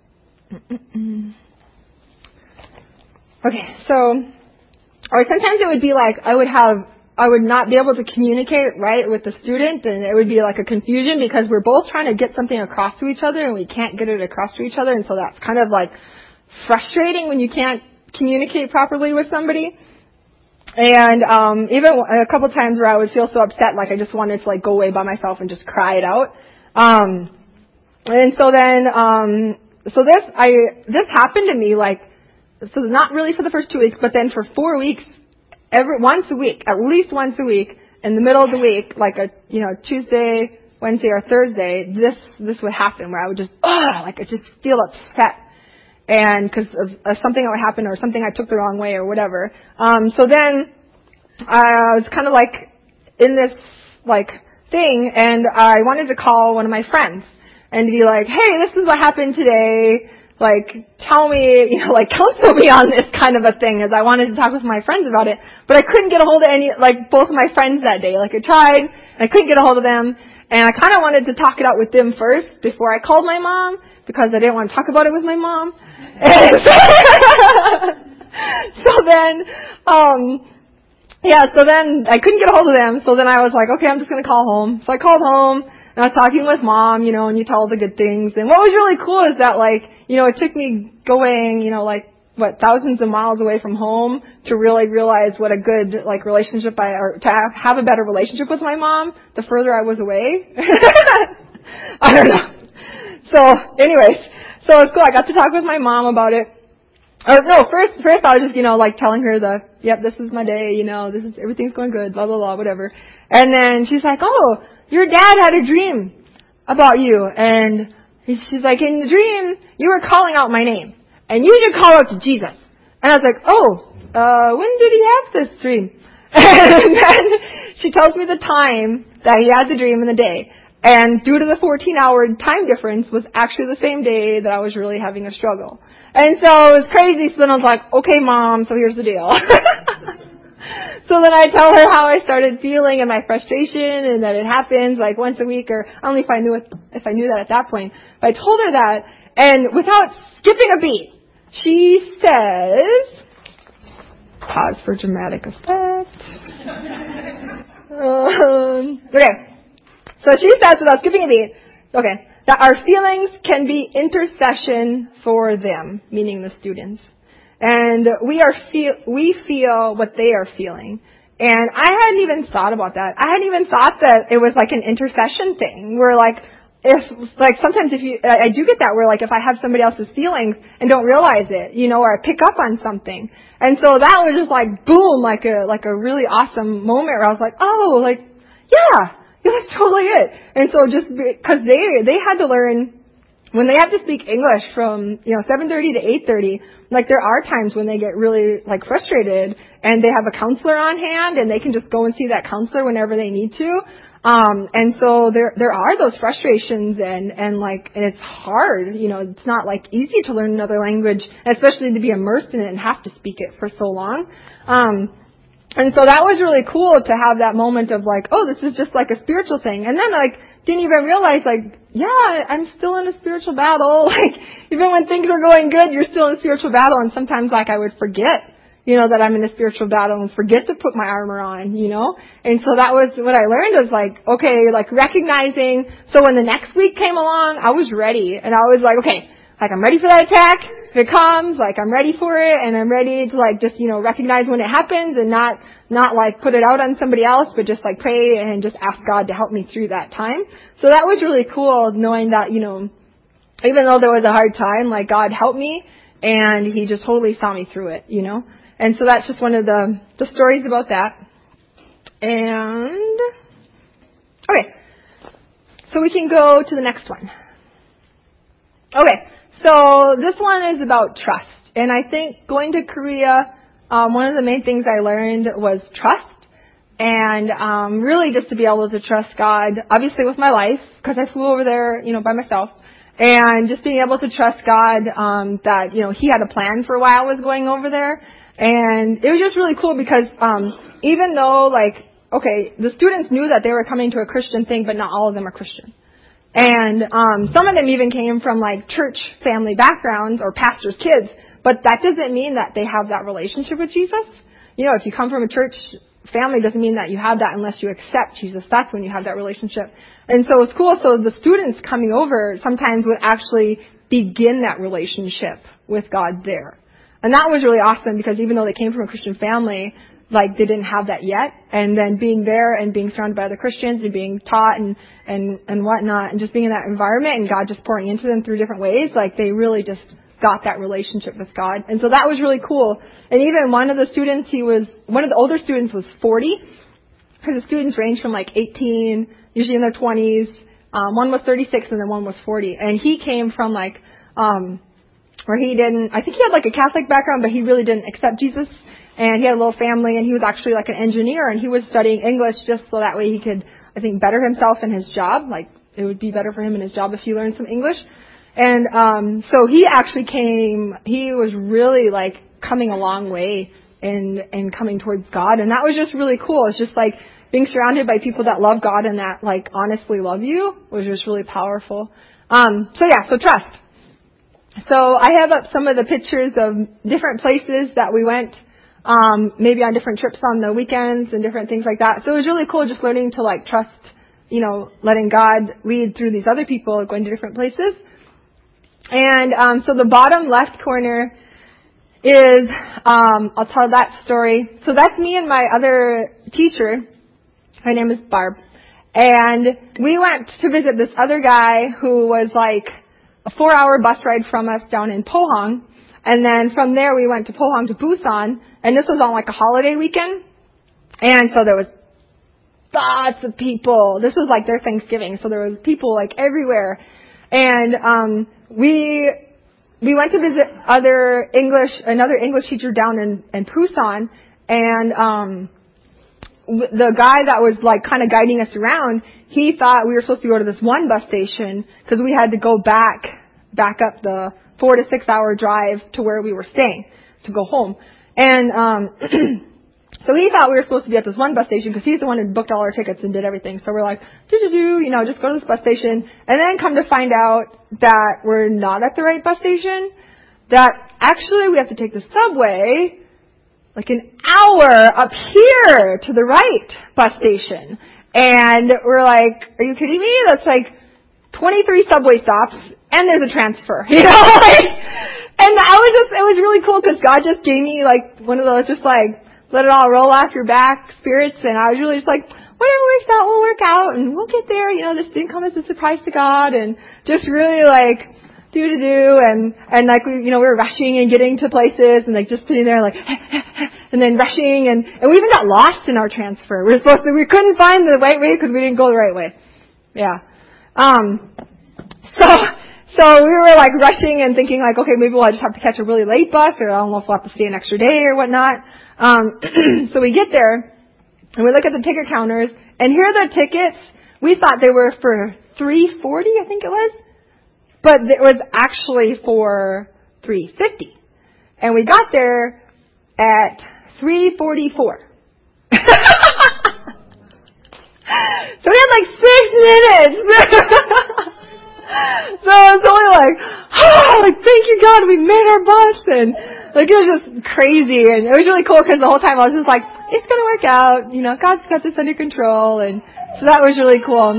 S1: Okay, so, or sometimes it would be like I would have, I would not be able to communicate right with the student, and it would be like a confusion because we're both trying to get something across to each other, and we can't get it across to each other, and so that's kind of like frustrating when you can't communicate properly with somebody. And um even a couple times where I would feel so upset, like I just wanted to like go away by myself and just cry it out. Um And so then, um, so this, I, this happened to me like, so not really for the first two weeks, but then for four weeks, every, once a week, at least once a week, in the middle of the week, like a, you know, Tuesday, Wednesday, or Thursday, this, this would happen where I would just, oh, like I just feel upset. And cause of, of something that would happen or something I took the wrong way or whatever. Um, so then I was kind of like in this like thing, and I wanted to call one of my friends. And to be like, hey, this is what happened today. Like, tell me, you know, like, counsel me on this kind of a thing, as I wanted to talk with my friends about it. But I couldn't get a hold of any, like, both of my friends that day. Like, I tried, and I couldn't get a hold of them. And I kind of wanted to talk it out with them first before I called my mom, because I didn't want to talk about it with my mom. And so then, um, yeah, so then I couldn't get a hold of them. So then I was like, okay, I'm just going to call home. So I called home. And I was talking with mom, you know, and you tell all the good things. And what was really cool is that, like, you know, it took me going, you know, like, what, thousands of miles away from home to really realize what a good, like, relationship I, or to have, have a better relationship with my mom the further I was away. I don't know. So, anyways, so it's cool. I got to talk with my mom about it. Or, no, first, first I was just, you know, like, telling her the, yep, this is my day, you know, this is, everything's going good, blah, blah, blah, whatever. And then she's like, oh, your dad had a dream about you, and she's like, in the dream, you were calling out my name, and you should call out to Jesus. And I was like, oh, uh, when did he have this dream? And then she tells me the time that he had the dream and the day. And due to the fourteen-hour time difference, was actually the same day that I was really having a struggle. And so it was crazy. So then I was like, okay, Mom, so here's the deal. So then I tell her how I started feeling and my frustration, and that it happens like once a week, or I don't know if I knew it, if I knew that at that point. But I told her that, and without skipping a beat, she says, pause for dramatic effect. Um, okay. So she says, without skipping a beat, okay, that our feelings can be intercession for them, meaning the students. And we are feel, we feel what they are feeling. And I hadn't even thought about that. I hadn't even thought that it was like an intercession thing, where like, if, like sometimes if you, I do get that where like if I have somebody else's feelings and don't realize it, you know, or I pick up on something. And so that was just like boom, like a, like a really awesome moment where I was like, oh, like, yeah, yeah, that's totally it. And so just because they, they had to learn, when they have to speak English from, you know, seven thirty to eight thirty, like there are times when they get really like frustrated and they have a counselor on hand and they can just go and see that counselor whenever they need to. Um, and so there, there are those frustrations and, and like, and it's hard, you know, it's not like easy to learn another language, especially to be immersed in it and have to speak it for so long. Um, and so that was really cool to have that moment of like, oh, this is just like a spiritual thing. And then like, didn't even realize like, yeah, I'm still in a spiritual battle. Like, even when things are going good, you're still in a spiritual battle. And sometimes like I would forget, you know, that I'm in a spiritual battle and forget to put my armor on, you know? And so that was what I learned was like, okay, like recognizing. So when the next week came along, I was ready. And I was like, okay, like I'm ready for that attack. If it comes, like I'm ready for it, and I'm ready to like just, you know, recognize when it happens and not, not like put it out on somebody else, but just like pray and just ask God to help me through that time. So that was really cool knowing that, you know, even though there was a hard time, like God helped me and He just totally saw me through it, you know. And so that's just one of the, the stories about that. And, okay. So we can go to the next one. Okay. So this one is about trust. And I think going to Korea, um, one of the main things I learned was trust. And um, really just to be able to trust God, obviously with my life, because I flew over there, you know, by myself. And just being able to trust God um, that, you know, He had a plan for why I was going over there. And it was just really cool because um, even though, like, okay, the students knew that they were coming to a Christian thing, but not all of them are Christian. And um, some of them even came from like church family backgrounds or pastors' kids, but that doesn't mean that they have that relationship with Jesus. You know, if you come from a church family, doesn't mean that you have that unless you accept Jesus. That's when you have that relationship. And so it's cool. So the students coming over sometimes would actually begin that relationship with God there. And that was really awesome because even though they came from a Christian family, like they didn't have that yet. And then being there and being surrounded by other Christians and being taught and, and, and whatnot and just being in that environment and God just pouring into them through different ways, like they really just got that relationship with God. And so that was really cool. And even one of the students, he was, one of the older students was forty. Because the students range from like eighteen, usually in their twenties. Um, one was thirty-six and then one was forty. And he came from like, um, where he didn't, I think he had like a Catholic background, but he really didn't accept Jesus. And he had a little family, and he was actually like an engineer, and he was studying English just so that way he could, I think, better himself in his job. Like, it would be better for him in his job if he learned some English. And um so he actually came, he was really like coming a long way in, in coming towards God. And that was just really cool. It's just like being surrounded by people that love God and that like honestly love you was just really powerful. Um So yeah, so trust. So I have up some of the pictures of different places that we went. Um, maybe on different trips on the weekends and different things like that. So it was really cool just learning to like trust, you know, letting God lead through these other people going to different places. And um, so the bottom left corner is, um, I'll tell that story. So that's me and my other teacher. Her name is Barb. And we went to visit this other guy who was like a four-hour bus ride from us down in Pohang. And then from there we went to Pohang to Busan. And this was on like a holiday weekend. And so there was lots of people. This was like their Thanksgiving. So there was people like everywhere. And um we we went to visit other English, another English teacher down in, in Busan. And um the guy that was like kind of guiding us around, he thought we were supposed to go to this one bus station because we had to go back, back up the four to six hour drive to where we were staying to go home. And, um, so he thought we were supposed to be at this one bus station because he's the one who booked all our tickets and did everything. So we're like, do-do-do, you know, just go to this bus station. And then come to find out that we're not at the right bus station, that actually we have to take the subway like an hour up here to the right bus station. And we're like, are you kidding me? That's like twenty-three subway stops and there's a transfer, you know? Like, and I was just, it was really cool because God just gave me like one of those just like, let it all roll off your back spirits. And I was really just like, whatever works out will work out and we'll get there. You know, this didn't come as a surprise to God, and just really like do to do. And, and like, we, you know, we were rushing and getting to places and like just sitting there like, and then rushing. And, and we even got lost in our transfer. We were supposed to, we couldn't find the right way because we didn't go the right way. Yeah. Um, so, so we were like rushing and thinking like, okay, maybe we'll just have to catch a really late bus, or I don't know if we'll have to stay an extra day or whatnot. Um, so we get there and we look at the ticket counters, and here are the tickets. We thought they were for three forty, I think it was, but it was actually for three fifty. And we got there at three forty-four. So we had like six minutes. So it's only like, oh, like, thank you God, we made our bus. And like, it was just crazy. And it was really cool because the whole time I was just like, it's going to work out. You know, God's got this under control. And so that was really cool.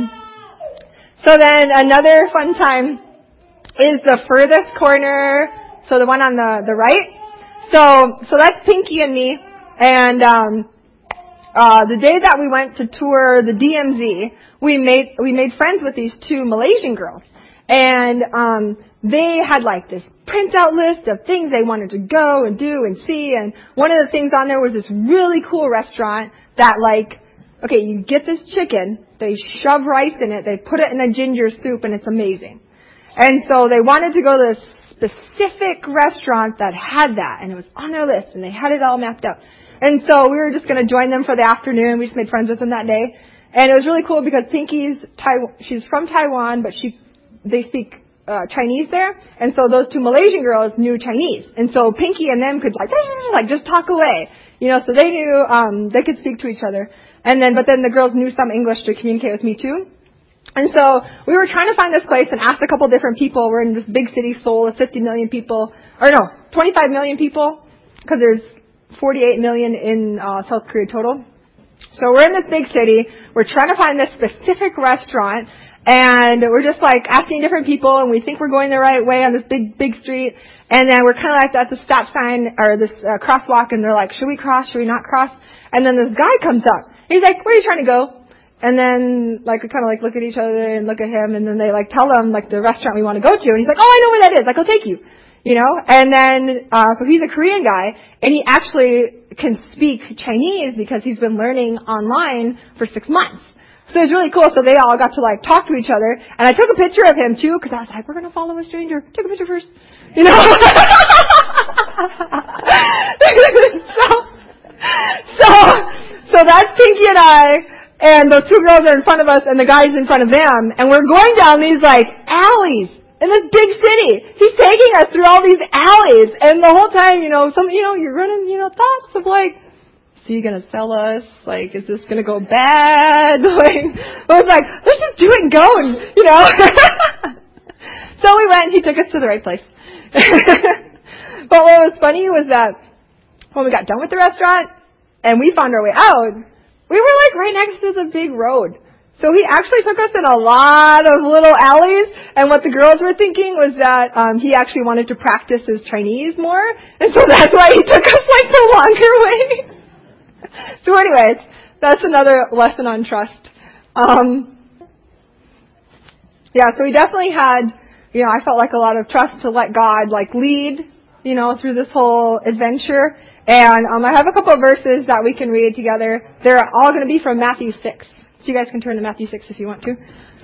S1: So then another fun time is the furthest corner. So the one on the, the right. So, so that's Pinky and me. And, um, uh, the day that we went to tour the D M Z, we made, we made friends with these two Malaysian girls. And, um, they had like this printout list of things they wanted to go and do and see. And one of the things on there was this really cool restaurant that like, okay, you get this chicken, they shove rice in it, they put it in a ginger soup, and it's amazing. And so they wanted to go to this specific restaurant that had that, and it was on their list, and they had it all mapped out. And so we were just going to join them for the afternoon. We just made friends with them that day. And it was really cool because Pinky's Taiwan, she's from Taiwan, but she, they speak uh, Chinese there. And so those two Malaysian girls knew Chinese. And so Pinky and them could like, like just talk away. You know, so they knew, um, they could speak to each other. And then, but then the girls knew some English to communicate with me too. And so we were trying to find this place and asked a couple different people. We're in this big city, Seoul, with fifty million people, or no, twenty-five million people, because there's forty-eight million in uh, South Korea total. So we're in this big city. We're trying to find this specific restaurant, and we're just like asking different people, and we think we're going the right way on this big, big street. And then we're kind of like at the stop sign or this uh, crosswalk, and they're like, should we cross? Should we not cross? And then this guy comes up. He's like, where are you trying to go? And then, like, we kind of, like, look at each other and look at him, and then they, like, tell him, like, the restaurant we want to go to. And he's like, oh, I know where that is. Like, I'll take you. You know? And then, uh, so he's a Korean guy, and he actually can speak Chinese because he's been learning online for six months. So it's really cool. So they all got to, like, talk to each other. And I took a picture of him, too, because I was like, we're going to follow a stranger. Take a picture first. You know? so, so, so that's Pinky and I. And those two girls are in front of us, and the guy's in front of them. And we're going down these, like, alleys in this big city. He's taking us through all these alleys. And the whole time, you know, some, you know, you're running, you know, thoughts of, like, is he going to sell us? Like, is this going to go bad? Like, I was like, let's just do it and go, and, you know. So we went, and he took us to the right place. But what was funny was that when we got done with the restaurant, and we found our way out, we were like right next to the big road. So he actually took us in a lot of little alleys, and what the girls were thinking was that um he actually wanted to practice his Chinese more, and so that's why he took us like the longer way. So anyways, that's another lesson on trust. Um Yeah, so we definitely had, you know, I felt like a lot of trust to let God like lead, you know, through this whole adventure. And um, I have a couple of verses that we can read together. They're all going to be from Matthew six. So you guys can turn to Matthew six if you want to.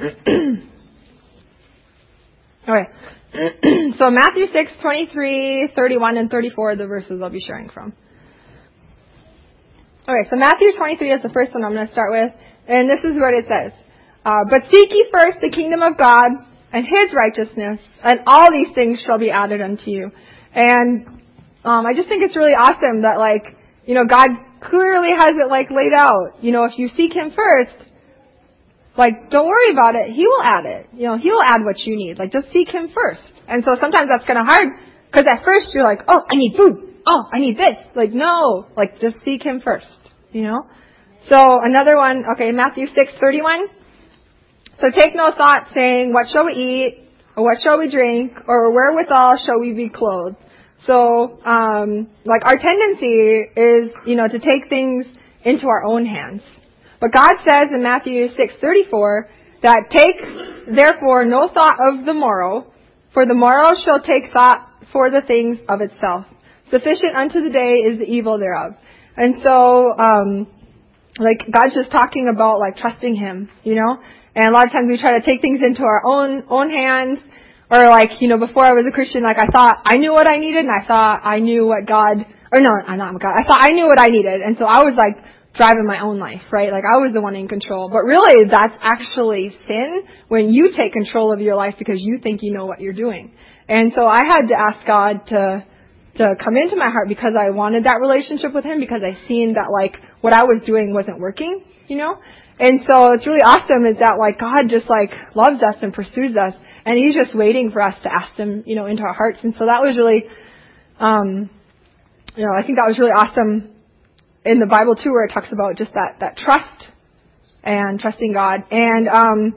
S1: Okay. So Matthew six, twenty-three, thirty-one, and thirty-four are the verses I'll be sharing from. Okay, so Matthew twenty-three is the first one I'm going to start with, and this is what it says. Uh, but seek ye first the kingdom of God and His righteousness, and all these things shall be added unto you. And um, I just think it's really awesome that, like, you know, God clearly has it, like, laid out. You know, if you seek Him first, like, don't worry about it. He will add it. You know, He will add what you need. Like, just seek Him first. And so sometimes that's kind of hard, because at first you're like, oh, I need food. Oh, I need this. Like, no. Like, just seek Him first. You know? So another one, okay, Matthew six thirty-one. So take no thought, saying, what shall we eat, or what shall we drink, or wherewithal shall we be clothed? So, um, like, our tendency is, you know, to take things into our own hands. But God says in Matthew six thirty-four that take, therefore, no thought of the morrow, for the morrow shall take thought for the things of itself. Sufficient unto the day is the evil thereof. And so, um, like, God's just talking about, like, trusting Him, you know? And a lot of times we try to take things into our own, own hands. Or, like, you know, before I was a Christian, like, I thought I knew what I needed, and I thought I knew what God, or no, I'm not God, I thought I knew what I needed. And so I was, like, driving my own life, right? Like, I was the one in control. But really, that's actually sin when you take control of your life because you think you know what you're doing. And so I had to ask God to to come into my heart because I wanted that relationship with Him, because I seen that, like, what I was doing wasn't working, you know? And so it's really awesome is that, like, God just, like, loves us and pursues us, and He's just waiting for us to ask Him, you know, into our hearts. And so that was really, um, you know, I think that was really awesome in the Bible too, where it talks about just that, that trust and trusting God. And, um,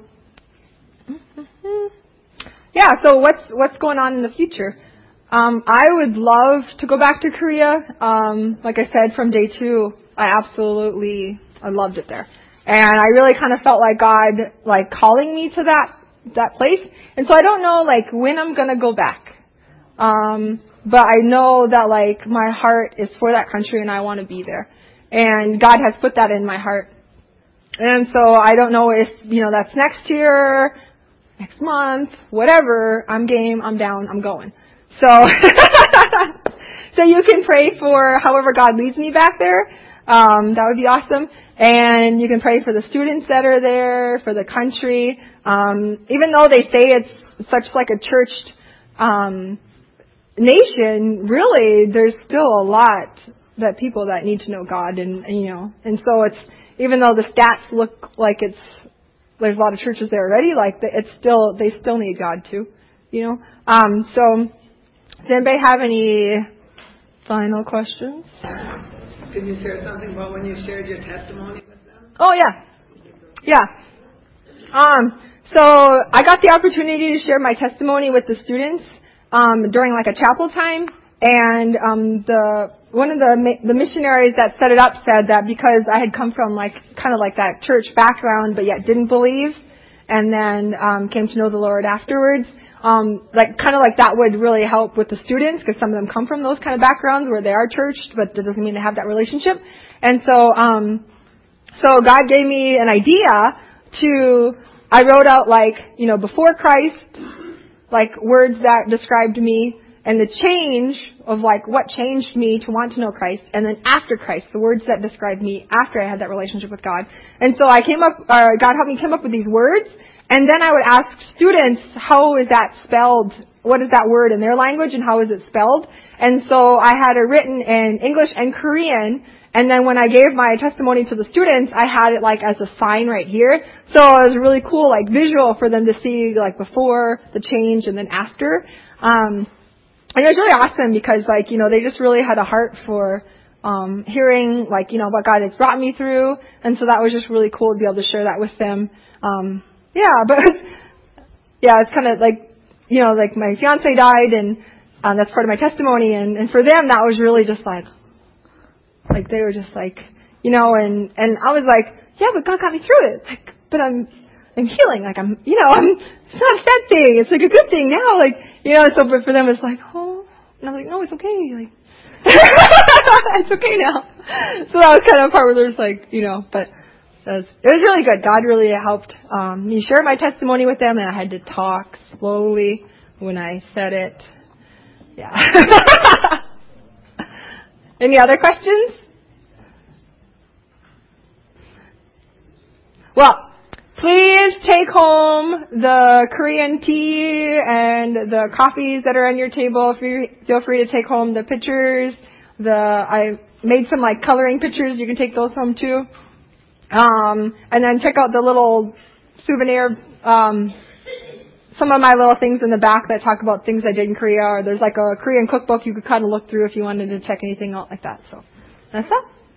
S1: yeah, so what's, what's going on in the future? Um, I would love to go back to Korea. Um, like I said, from day two, I absolutely, I loved it there. And I really kind of felt like God, like, calling me to that, that place. And so I don't know, like, when I'm gonna go back. Um, but I know that, like, my heart is for that country and I want to be there. And God has put that in my heart. And so I don't know if, you know, that's next year, next month, whatever. I'm game, I'm down, I'm going. So, so you can pray for however God leads me back there. Um, that would be awesome. And you can pray for the students that are there, for the country. Um, even though they say it's such like a church, um, nation, really, there's still a lot that people that need to know God, and, and you know, and so it's, even though the stats look like it's, there's a lot of churches there already, like, it's still, they still need God too, you know. Um, so, does anybody have any final questions?
S5: Can you share something about when you shared your testimony with them?
S1: Oh, yeah. Yeah. Um, so I got the opportunity to share my testimony with the students um, during like a chapel time, and um, the one of the the missionaries that set it up said that because I had come from like kind of like that church background, but yet didn't believe, and then um, came to know the Lord afterwards. Um, like kind of like that would really help with the students, because some of them come from those kind of backgrounds where they are churched, but that doesn't mean they have that relationship. And so, um, so God gave me an idea to, I wrote out like, you know, before Christ, like words that described me, and the change of like what changed me to want to know Christ, and then after Christ, the words that described me after I had that relationship with God. And so I came up, uh, God helped me come up with these words. And then I would ask students, how is that spelled? What is that word in their language, and how is it spelled? And so I had it written in English and Korean. And then when I gave my testimony to the students, I had it like as a sign right here. So it was really cool, like visual for them to see like before the change and then after. Um, and it was really awesome because like, you know, they just really had a heart for um, hearing like, you know, what God has brought me through. And so that was just really cool to be able to share that with them. Um, Yeah, but yeah, it's kind of like, you know, like my fiance died, and um, that's part of my testimony, and, and for them that was really just like, like they were just like, you know, and and I was like, yeah, but God got me through it, like, but I'm I'm healing, like I'm, you know, I'm, it's not a bad thing, it's like a good thing now, like, you know, so but for them it's like, oh, and I was like, no, it's okay, like, it's okay now. So that was kind of a part where there's like, you know, but. It was, it was really good. God really helped um, me share my testimony with them, and I had to talk slowly when I said it. Yeah. Any other questions? Well, please take home the Korean tea and the coffees that are on your table. Feel free to take home the pictures. The I made some like coloring pictures. You can take those home too. Um, and then check out the little souvenir, um, some of my little things in the back that talk about things I did in Korea. Or there's like a Korean cookbook you could kind of look through if you wanted to check anything out like that. So that's that.